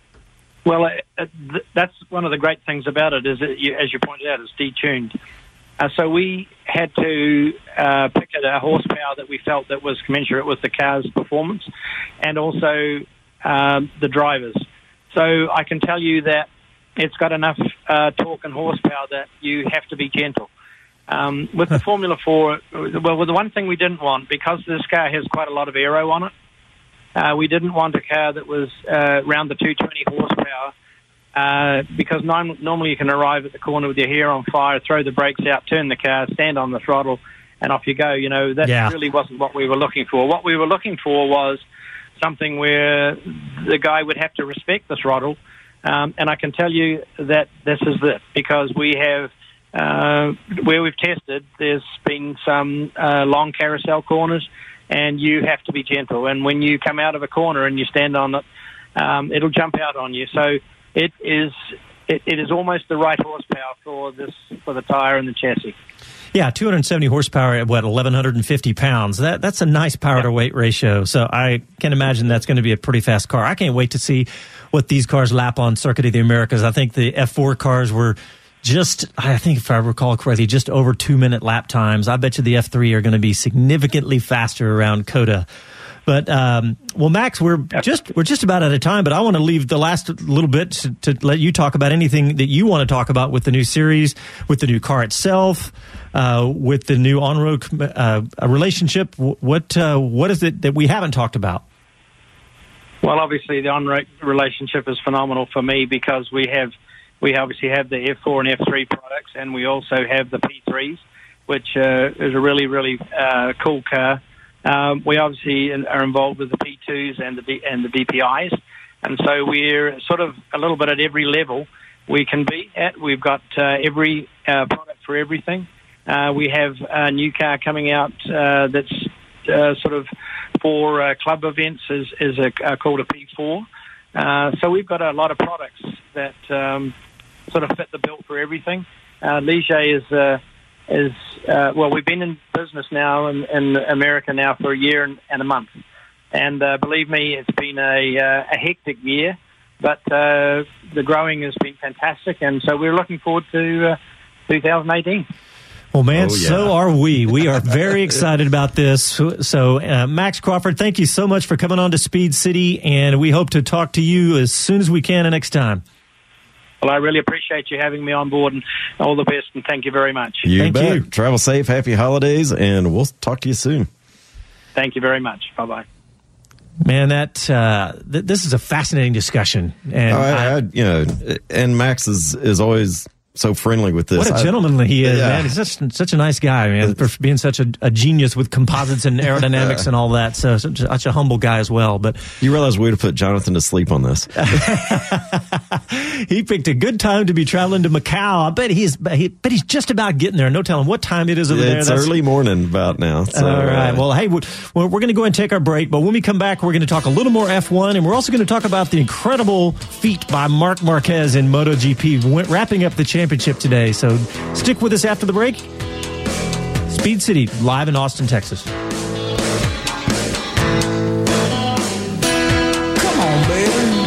Well, uh, th- that's one of the great things about it, is that, you, as you pointed out, it's detuned. Uh, so we had to uh, pick a horsepower that we felt that was commensurate with the car's performance, and also um, the drivers. So I can tell you that it's got enough uh, torque and horsepower that you have to be gentle. Um, with the Formula four, well, the one thing we didn't want, because this car has quite a lot of aero on it, uh, we didn't want a car that was uh, around the two hundred twenty horsepower, uh, because non- normally you can arrive at the corner with your hair on fire, throw the brakes out, turn the car, stand on the throttle, and off you go. You know, that yeah. really wasn't what we were looking for. What we were looking for was something where the guy would have to respect the throttle, um, and I can tell you that this is it, because we have, uh, where we've tested, there's been some uh, long carousel corners, and you have to be gentle. And when you come out of a corner and you stand on it, um, it'll jump out on you. So it is it, it is almost the right horsepower for this for the tire and the chassis. Yeah, two hundred seventy horsepower at, what, eleven fifty pounds. That That's a nice power-to-weight ratio. So I can imagine that's going to be a pretty fast car. I can't wait to see what these cars lap on Circuit of the Americas. I think the F four cars were just, I think if I recall correctly, just over two-minute lap times. I bet you the F three are going to be significantly faster around COTA. But, um, well, Max, we're just we're just about out of time, but I want to leave the last little bit to, to let you talk about anything that you want to talk about with the new series, with the new car itself, uh, with the new on-road uh, relationship. What uh, what is it that we haven't talked about? Well, obviously, the on-road relationship is phenomenal for me, because we have we obviously have the F four and F three products, and we also have the P threes, which uh, is a really, really uh, cool car. Um, we obviously are involved with the P twos and the D- and the D P Is, and so we're sort of a little bit at every level we can be at. We've got uh, every uh, product for everything. Uh, we have a new car coming out uh, that's uh, sort of for uh, club events, is, is a, uh, called a P four. Uh, so we've got a lot of products that um, sort of fit the bill for everything. Uh, Ligier is... Uh, is uh, well, we've been in business now in, in America now for a year and, and a month, and uh, believe me, it's been a, uh, a hectic year, but uh, the growing has been fantastic, and so we're looking forward to uh, two thousand eighteen. Well, man, oh, yeah. so are we. We are very excited about this. So, uh, Max Crawford, thank you so much for coming on to Speed City, and we hope to talk to you as soon as we can next time. Well, I really appreciate you having me on board, and all the best, and thank you very much. You thank bet. you. Travel safe, happy holidays, and we'll talk to you soon. Thank you very much. Bye-bye. Man, that uh, th- this is a fascinating discussion. And I, I, I, you know, and Max is, is always so friendly with this. What a gentleman he is, yeah. man. He's such, such a nice guy, man, for being such a, a genius with composites and aerodynamics and all that. So such, such a humble guy as well. But you realize we would have put Jonathan to sleep on this. He picked a good time to be traveling to Macau. I bet he's, he, but he's just about getting there. No telling what time it is over yeah, there. It's That's, early morning about now. So, all right. Uh, well, hey, we're, we're going to go and take our break. But when we come back, we're going to talk a little more F one, and we're also going to talk about the incredible feat by Marc Marquez in MotoGP, wrapping up the championship today. So stick with us after the break. Speed City, live in Austin, Texas. Come on, baby.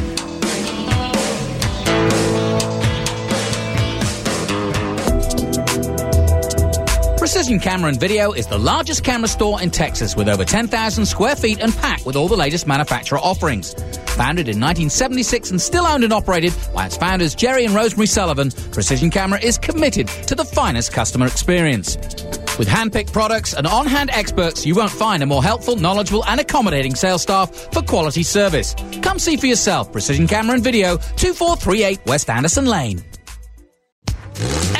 Precision Camera and Video is the largest camera store in Texas with over ten thousand square feet and packed with all the latest manufacturer offerings. Founded in nineteen seventy-six and still owned and operated by its founders Jerry and Rosemary Sullivan, Precision Camera is committed to the finest customer experience. With hand-picked products and on-hand experts, you won't find a more helpful, knowledgeable and accommodating sales staff for quality service. Come see for yourself. Precision Camera and Video, two four three eight West Anderson Lane.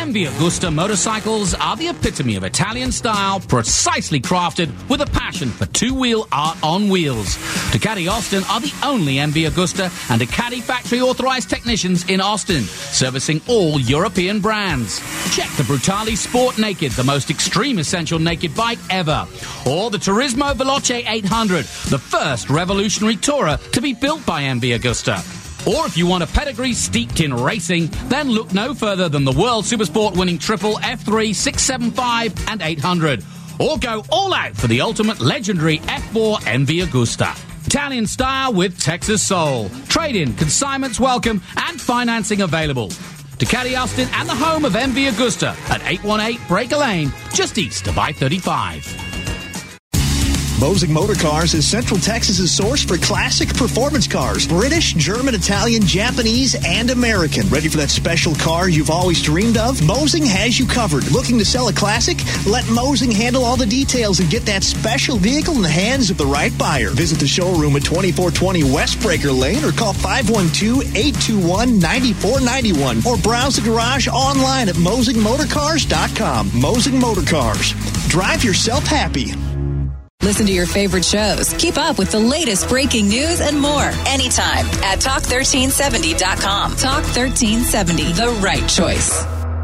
M V Agusta motorcycles are the epitome of Italian style, precisely crafted with a passion for two-wheel art on wheels. Ducati Austin are the only M V Agusta and Ducati factory-authorized technicians in Austin, servicing all European brands. Check the Brutale Sport Naked, the most extreme essential naked bike ever. Or the Turismo Veloce eight hundred, the first revolutionary tourer to be built by M V Agusta. Or if you want a pedigree steeped in racing, then look no further than the World Supersport winning triple F three, six seventy-five and eight hundred. Or go all out for the ultimate legendary F four M V Agusta. Italian style with Texas soul. Trade-in, consignments welcome, and financing available. Ducati Austin and the home of M V Agusta at eight one eight Breaker Lane, just east of I thirty-five. Mosing Motor Cars is Central Texas's source for classic performance cars. British, German, Italian, Japanese, and American. Ready for that special car you've always dreamed of? Mosing has you covered. Looking to sell a classic? Let Mosing handle all the details and get that special vehicle in the hands of the right buyer. Visit the showroom at twenty-four twenty West Breaker Lane or call five one two, eight two one, nine four nine one or browse the garage online at mosing motor cars dot com. Mosing Motor Cars. Drive yourself happy. Listen to your favorite shows. Keep up with the latest breaking news and more anytime at talk thirteen seventy dot com. Talk thirteen seventy, the right choice.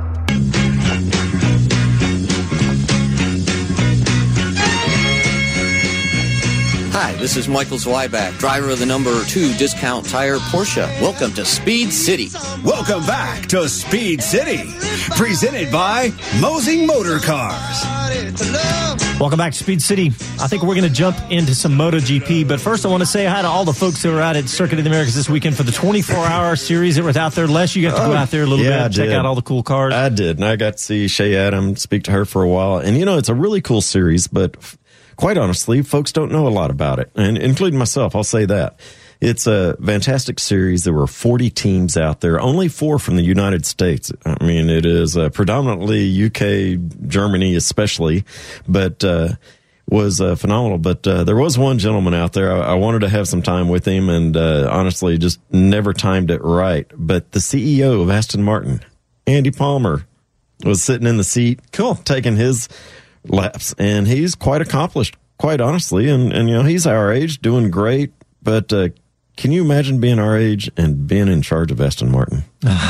Hi, this is Michael Zweiback, driver of the number two Discount Tire Porsche. Welcome to Speed City. Welcome back to Speed City, presented by Mosing Motor Cars. Welcome back to Speed City. I think we're going to jump into some MotoGP, but first I want to say hi to all the folks who are out at Circuit of the Americas this weekend for the twenty-four hour series that was out there. Les, you got to oh, go out there a little yeah, bit, check out all the cool cars. I did, and I got to see Shea Adam, speak to her for a while. And, you know, it's a really cool series, but quite honestly, folks don't know a lot about it, and including myself, I'll say that. It's a fantastic series. There were forty teams out there, only four from the United States. I mean, it is uh, predominantly U K, Germany especially, but uh, was uh, phenomenal. But uh, there was one gentleman out there. I, I wanted to have some time with him, and uh, honestly, just never timed it right. But the C E O of Aston Martin, Andy Palmer, was sitting in the seat, cool, taking his laps, and he's quite accomplished, quite honestly. And, and you know, he's our age, doing great, but uh, can you imagine being our age and being in charge of Aston Martin?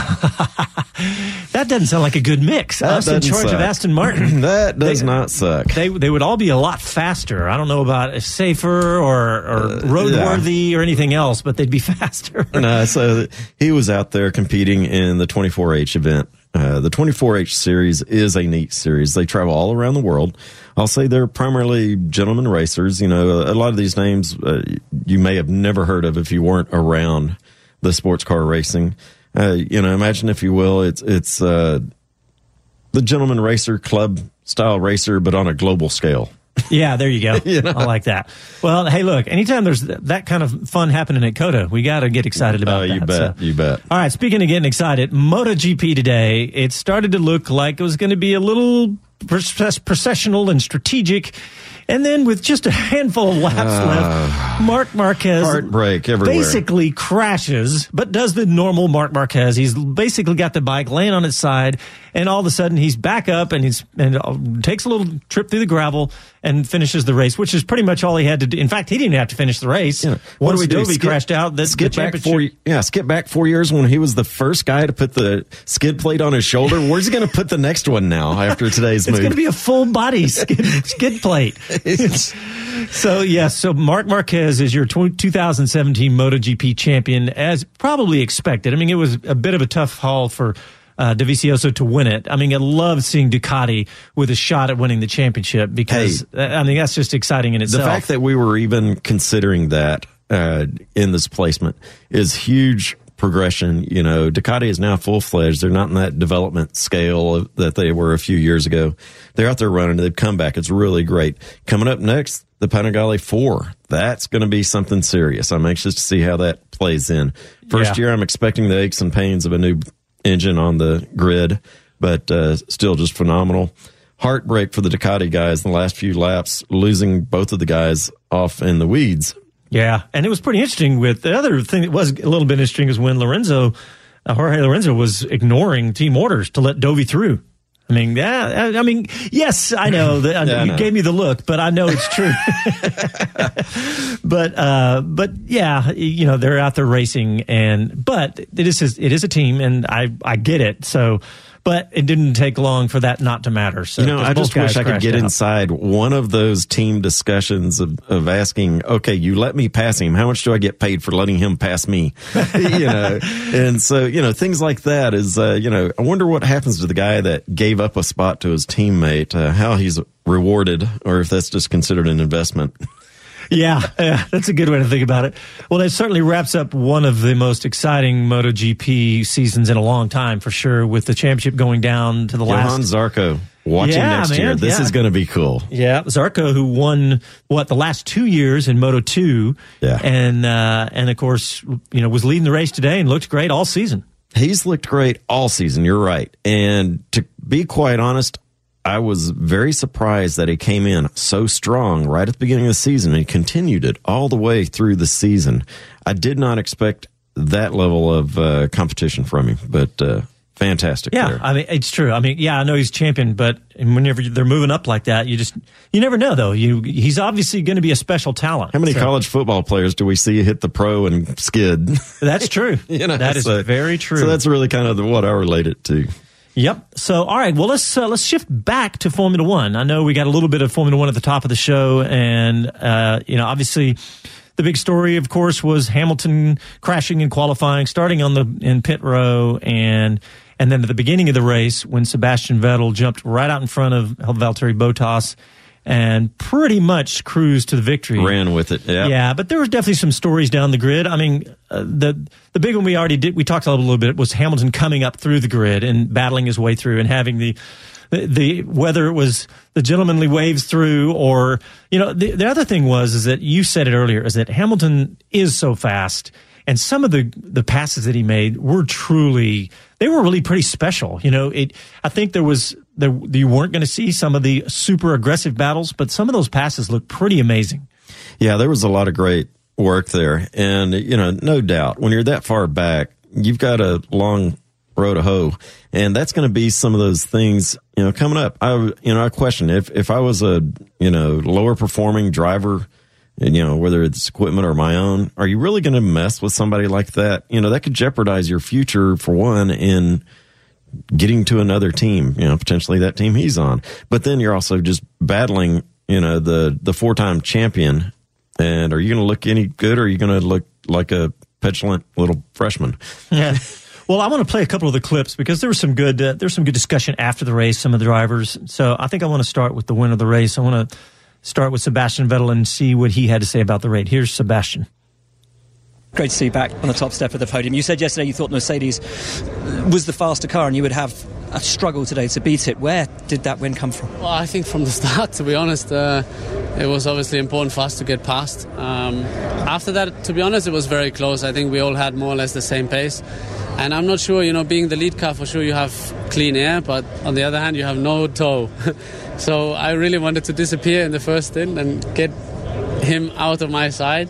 That doesn't sound like a good mix. That Us in charge suck. of Aston Martin. That does they, not suck. They they would all be a lot faster. I don't know about safer or, or uh, roadworthy yeah. or anything else, but they'd be faster. No, so he was out there competing in the twenty-four H event. Uh, the twenty-four H series is a neat series. They travel all around the world. I'll say they're primarily gentlemen racers. You know, a lot of these names uh, you may have never heard of if you weren't around the sports car racing. Uh, you know, imagine, if you will, it's it's uh, the gentleman racer club style racer, but on a global scale. Yeah, there you go. You know? I like that. Well, hey, look, anytime there's that kind of fun happening at COTA, we got to get excited about uh, that. You bet, so. you bet. All right, speaking of getting excited, MotoGP today, it started to look like it was going to be a little processional and strategic. And then with just a handful of laps uh, left, Marc Marquez heartbreak everywhere. Basically crashes, but does the normal Marc Marquez. He's basically got the bike laying on its side, and all of a sudden he's back up and he's and takes a little trip through the gravel and finishes the race, which is pretty much all he had to do. In fact, he didn't have to finish the race. Yeah. What Once do we do? Dovey skip, crashed out. The, skip the back four, yeah, skip back four years when he was the first guy to put the skid plate on his shoulder. Where's he going to put the next one now after today's it's move? It's going to be a full body skid, skid plate. So, yes, yeah, so Marc Marquez is your two thousand seventeen MotoGP champion, as probably expected. I mean, it was a bit of a tough haul for uh, Dovizioso to win it. I mean, I love seeing Ducati with a shot at winning the championship because, hey, I mean, that's just exciting in itself. The fact that we were even considering that uh, in this placement is huge progression. You know, Ducati is now full-fledged. They're not in that development scale of, that they were a few years ago. They're out there running. They've come back. It's really great. Coming up next, the Panigale four. That's going to be something serious. I'm anxious to see how that plays in. First yeah. year, I'm expecting the aches and pains of a new engine on the grid, but uh, still just phenomenal. Heartbreak for the Ducati guys in the last few laps, losing both of the guys off in the weeds. Yeah, and it was pretty interesting with the other thing that was a little bit interesting is when Lorenzo uh, Jorge Lorenzo was ignoring team orders to let Dovey through. I mean, yeah, I mean, yes, I know that yeah, you I know. gave me the look, but I know it's true. but, uh, but yeah, you know, they're out there racing, and but it is it is a team, and I I get it. So, but it didn't take long for that not to matter. So, you know, I both just wish guys I could crashed get out. inside one of those team discussions of, of asking, okay, you let me pass him. How much do I get paid for letting him pass me? you know, and so, you know, things like that is, uh, you know, I wonder what happens to the guy that gave up a spot to his teammate, uh, how he's rewarded, or if that's just considered an investment. Yeah, yeah, that's a good way to think about it. Well, it certainly wraps up one of the most exciting MotoGP seasons in a long time, for sure, with the championship going down to the Johan last. Zarco, watch him Yeah, next man, year. This yeah. is going to be cool. Yeah, Zarco, who won what the last two years in Moto two, yeah, and uh, and of course, you know, was leading the race today and looked great all season. He's looked great all season. You're right, and to be quite honest, I was very surprised that he came in so strong right at the beginning of the season and he continued it all the way through the season. I did not expect that level of uh, competition from him, but uh, fantastic. Yeah, there. I mean, it's true. I mean, yeah, I know he's champion, but whenever they're moving up like that, you just, you never know, though. You He's obviously going to be a special talent. How many so. college football players do we see hit the pro and skid? That's true. you know, that is so, very true. So that's really kind of the, what I relate it to. Yep. So, all right. Well, let's uh, let's shift back to Formula One. I know we got a little bit of Formula One at the top of the show, and uh, you know, obviously, the big story, of course, was Hamilton crashing in qualifying, starting on the in pit row, and and then at the beginning of the race when Sebastian Vettel jumped right out in front of Valtteri Bottas and pretty much cruised to the victory. Ran with it. Yeah. Yeah, but there was definitely some stories down the grid. I mean, uh, the the big one we already did, we talked a little, little bit, was Hamilton coming up through the grid and battling his way through and having the, the, the whether it was the gentlemanly waves through or, you know, the, the other thing was, is that you said it earlier, is that Hamilton is so fast. And some of the, the passes that he made were truly, they were really pretty special. You know, it, I think there was, there, you weren't going to see some of the super aggressive battles, but some of those passes looked pretty amazing. Yeah, there was a lot of great work there. And, you know, no doubt, when you're that far back, you've got a long row to hoe. And that's going to be some of those things, you know, coming up. I, you know, I question if, if I was a, you know, lower performing driver, and, you know, whether it's equipment or my own, are you really going to mess with somebody like that? You know, that could jeopardize your future, for one, in getting to another team, you know, potentially that team he's on. But then you're also just battling, you know, the, the four-time champion. And are you going to look any good, or are you going to look like a petulant little freshman? Yeah. Well, I want to play a couple of the clips because there was some good, uh, there's some good discussion after the race, some of the drivers. So I think I want to start with the win of the race. I want to start with Sebastian Vettel and see what he had to say about the race. Here's Sebastian. Great to see you back on the top step of the podium. You said yesterday you thought Mercedes was the faster car and you would have a struggle today to beat it. Where did that win come from? Well, I think from the start, to be honest, uh, it was obviously important for us to get past. Um, after that, to be honest, it was very close. I think we all had more or less the same pace. And I'm not sure, you know, being the lead car, for sure you have clean air, but on the other hand, you have no tow. So I really wanted to disappear in the first stint and get him out of my side.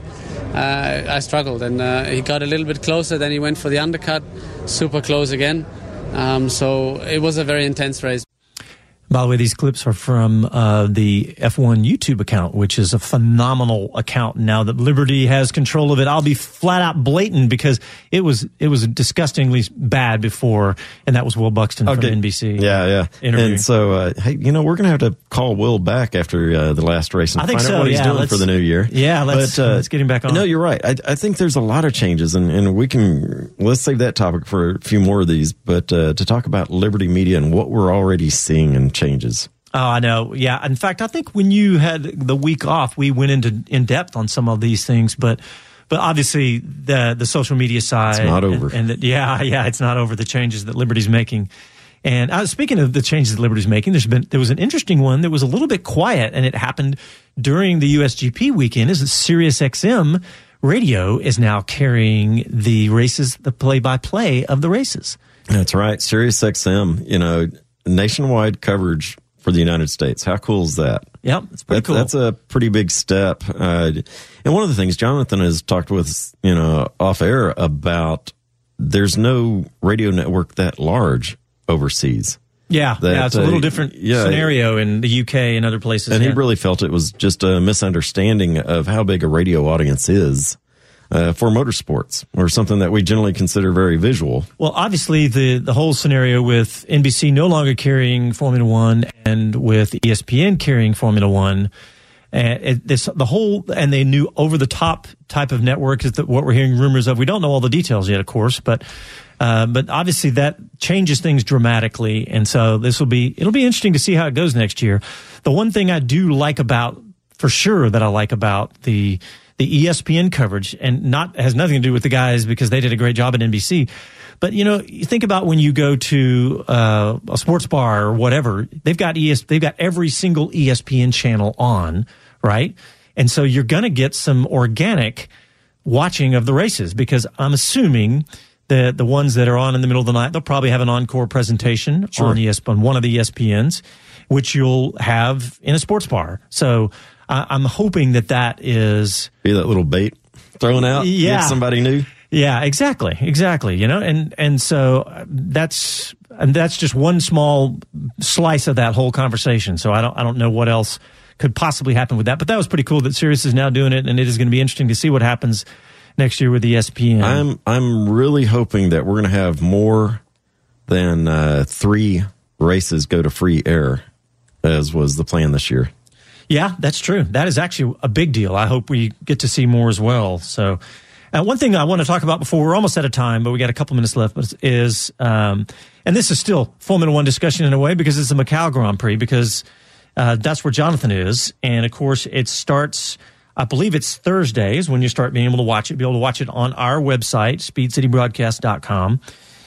Uh, I struggled, and uh, he got a little bit closer, then he went for the undercut, super close again. Um, so it was a very intense race. By the way, these clips are from uh, the F one YouTube account, which is a phenomenal account now that Liberty has control of it. I'll be flat out blatant because it was it was disgustingly bad before, and that was Will Buxton Okay. from N B C. Yeah, yeah. Interview. And so, uh, hey, you know, we're going to have to call Will back after uh, the last race and I think find so, out what he's yeah, doing let's- for the new year. Yeah, let's- but, uh, let's get him back on. No, you're right. I, I think there's a lot of changes, and, and we can, let's save that topic for a few more of these, but uh, to talk about Liberty Media and what we're already seeing in changes. Oh, I know. Yeah. In fact, I think when you had the week off, we went into in depth on some of these things, but but obviously the the social media side, It's not over. and, and the, yeah, yeah, it's not over. The changes that Liberty's making, and uh, speaking of the changes that Liberty's making, there's been there was an interesting one that was a little bit quiet, and it happened during the U S G P weekend. Is that Sirius X M radio is now carrying the races, the play by play of the races. That's right. Sirius X M, you know, nationwide coverage for the United States. How cool is that? Yep, it's pretty that's, cool. That's a pretty big step. Uh, and one of the things Jonathan has talked with, you know, off air about there's no radio network that large overseas. Yeah, that, yeah, it's a little different uh, yeah, scenario in the U K and other places. And yeah. he really felt it was just a misunderstanding of how big a radio audience is uh, for motorsports, or something that we generally consider very visual. Well, obviously, the, the whole scenario with N B C no longer carrying Formula One and with E S P N carrying Formula One, and it, this the whole and they knew over the top type of network is that what we're hearing rumors of. We don't know all the details yet, of course, but. Uh, but obviously that changes things dramatically. And so this will be, it'll be interesting to see how it goes next year. The one thing I do like about, for sure, that I like about the, the E S P N coverage, and not, has nothing to do with the guys because they did a great job at N B C. But, you know, you think about when you go to, uh, a sports bar or whatever, they've got E S, they've got every single E S P N channel on, right? And so you're going to get some organic watching of the races, because I'm assuming The the ones that are on in the middle of the night, they'll probably have an encore presentation sure. on E S P N, on one of the E S P Ns, which you'll have in a sports bar. So uh, I'm hoping that that is be that little bait thrown out. Yeah, get somebody new. Yeah, exactly, exactly. You know, and and so that's and that's just one small slice of that whole conversation. So I don't I don't know what else could possibly happen with that. But that was pretty cool that Sirius is now doing it, and it is going to be interesting to see what happens next year with E S P N. I'm I'm really hoping that we're going to have more than uh, three races go to free air, as was the plan this year. Yeah, that's true. That is actually a big deal. I hope we get to see more as well. So, uh, one thing I want to talk about before we're almost out of time, but we got a couple minutes left, is um, and this is still Formula One discussion in a way, because it's the Macau Grand Prix, because uh, that's where Jonathan is, and of course it starts. I believe it's Thursdays when you start being able to watch it, be able to watch it on our website, speed city broadcast dot com.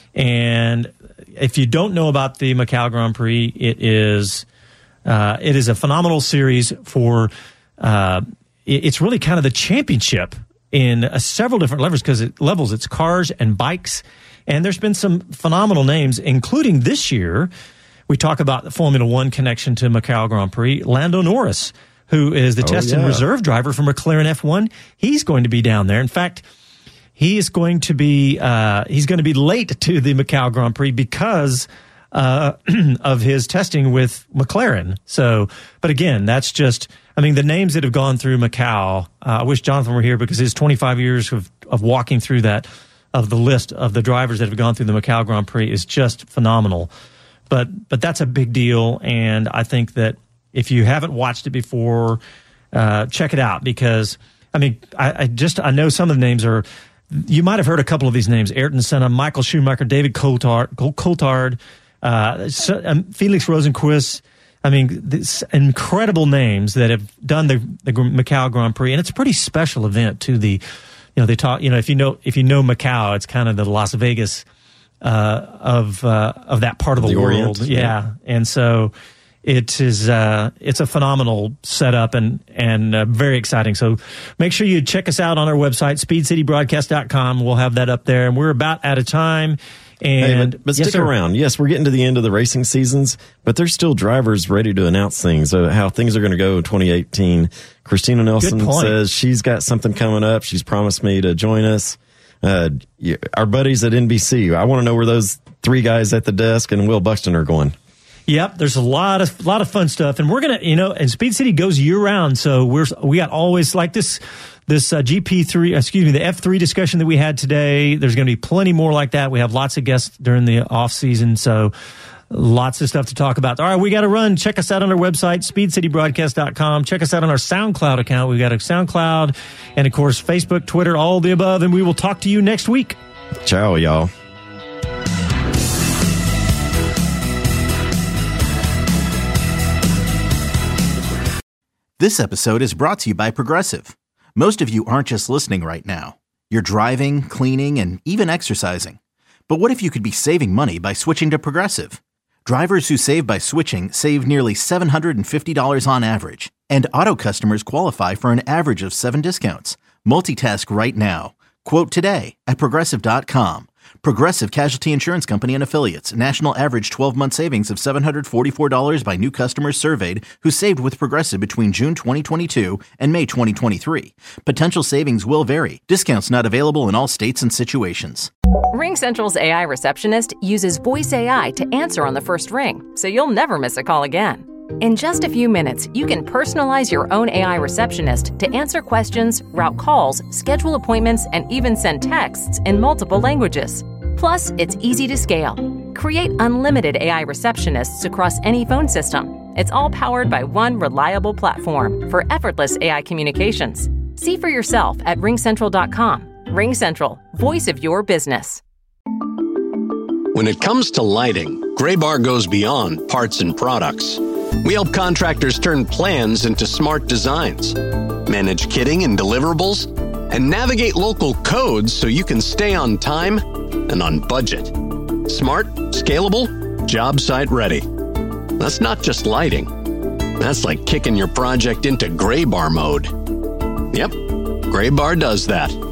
And if you don't know about the Macau Grand Prix, it is, uh, it is a phenomenal series for, uh, it's really kind of the championship in uh, several different levels, because it levels, it's cars and bikes. And there's been some phenomenal names, including this year. We talk about the Formula One connection to Macau Grand Prix, Lando Norris, who is the oh, test yeah. and reserve driver for McLaren F one. He's going to be down there. In fact, he is going to be uh, he's going to be late to the Macau Grand Prix because uh, of his testing with McLaren. So, but again, that's just, I mean, the names that have gone through Macau. Uh, I wish Jonathan were here, because his twenty-five years of, of walking through that, of the list of the drivers that have gone through the Macau Grand Prix is just phenomenal. But but that's a big deal, and I think that if you haven't watched it before, uh, check it out, because, I mean, I, I just, I know some of the names are, you might have heard a couple of these names: Ayrton Senna, Michael Schumacher, David Coulthard, Coulthard uh, Felix Rosenqvist. I mean, this incredible names that have done the, the Macau Grand Prix, and it's a pretty special event to the, you know, they talk, you know, if you know, if you know Macau, it's kind of the Las Vegas uh, of, uh, of that part of the, the world. Orient, yeah. yeah. And so, It is uh, it's a phenomenal setup, and and uh, very exciting. So make sure you check us out on our website, speed city broadcast dot com. We'll have that up there, and we're about out of time. And hey, but, but yes, stick sir. around. Yes, we're getting to the end of the racing seasons, but there's still drivers ready to announce things, uh, how things are going to go in twenty eighteen. Christina Nelson says she's got something coming up. She's promised me to join us. Uh, our buddies at N B C, I want to know where those three guys at the desk and Will Buxton are going. Yep, there's a lot of lot of fun stuff, and we're gonna, you know, and Speed City goes year round, so we're we got always like this this uh, G P three, excuse me, the F three discussion that we had today. There's going to be plenty more like that. We have lots of guests during the off season, so lots of stuff to talk about. All right, we got to run. Check us out on our website, speed city broadcast dot com. Check us out on our SoundCloud account. We've got a SoundCloud, and of course Facebook, Twitter, all the above. And we will talk to you next week. Ciao, y'all. This episode is brought to you by Progressive. Most of you aren't just listening right now. You're driving, cleaning, and even exercising. But what if you could be saving money by switching to Progressive? Drivers who save by switching save nearly seven hundred fifty dollars on average. And auto customers qualify for an average of seven discounts. Multitask right now. Quote today at progressive dot com. Progressive Casualty Insurance Company and Affiliates. National average twelve-month savings of seven hundred forty-four dollars by new customers surveyed who saved with Progressive between June twenty twenty-two and May twenty twenty-three. Potential savings will vary. Discounts not available in all states and situations. RingCentral's A I receptionist uses voice A I to answer on the first ring, so you'll never miss a call again. In just a few minutes, you can personalize your own A I receptionist to answer questions, route calls, schedule appointments, and even send texts in multiple languages. Plus, it's easy to scale. Create unlimited A I receptionists across any phone system. It's all powered by one reliable platform for effortless A I communications. See for yourself at ring central dot com. RingCentral, voice of your business. When it comes to lighting, Graybar goes beyond parts and products. We help contractors turn plans into smart designs, manage kitting and deliverables, and navigate local codes so you can stay on time and on budget. Smart, scalable, job site ready. That's not just lighting. That's like kicking your project into Graybar mode. Yep, Graybar does that.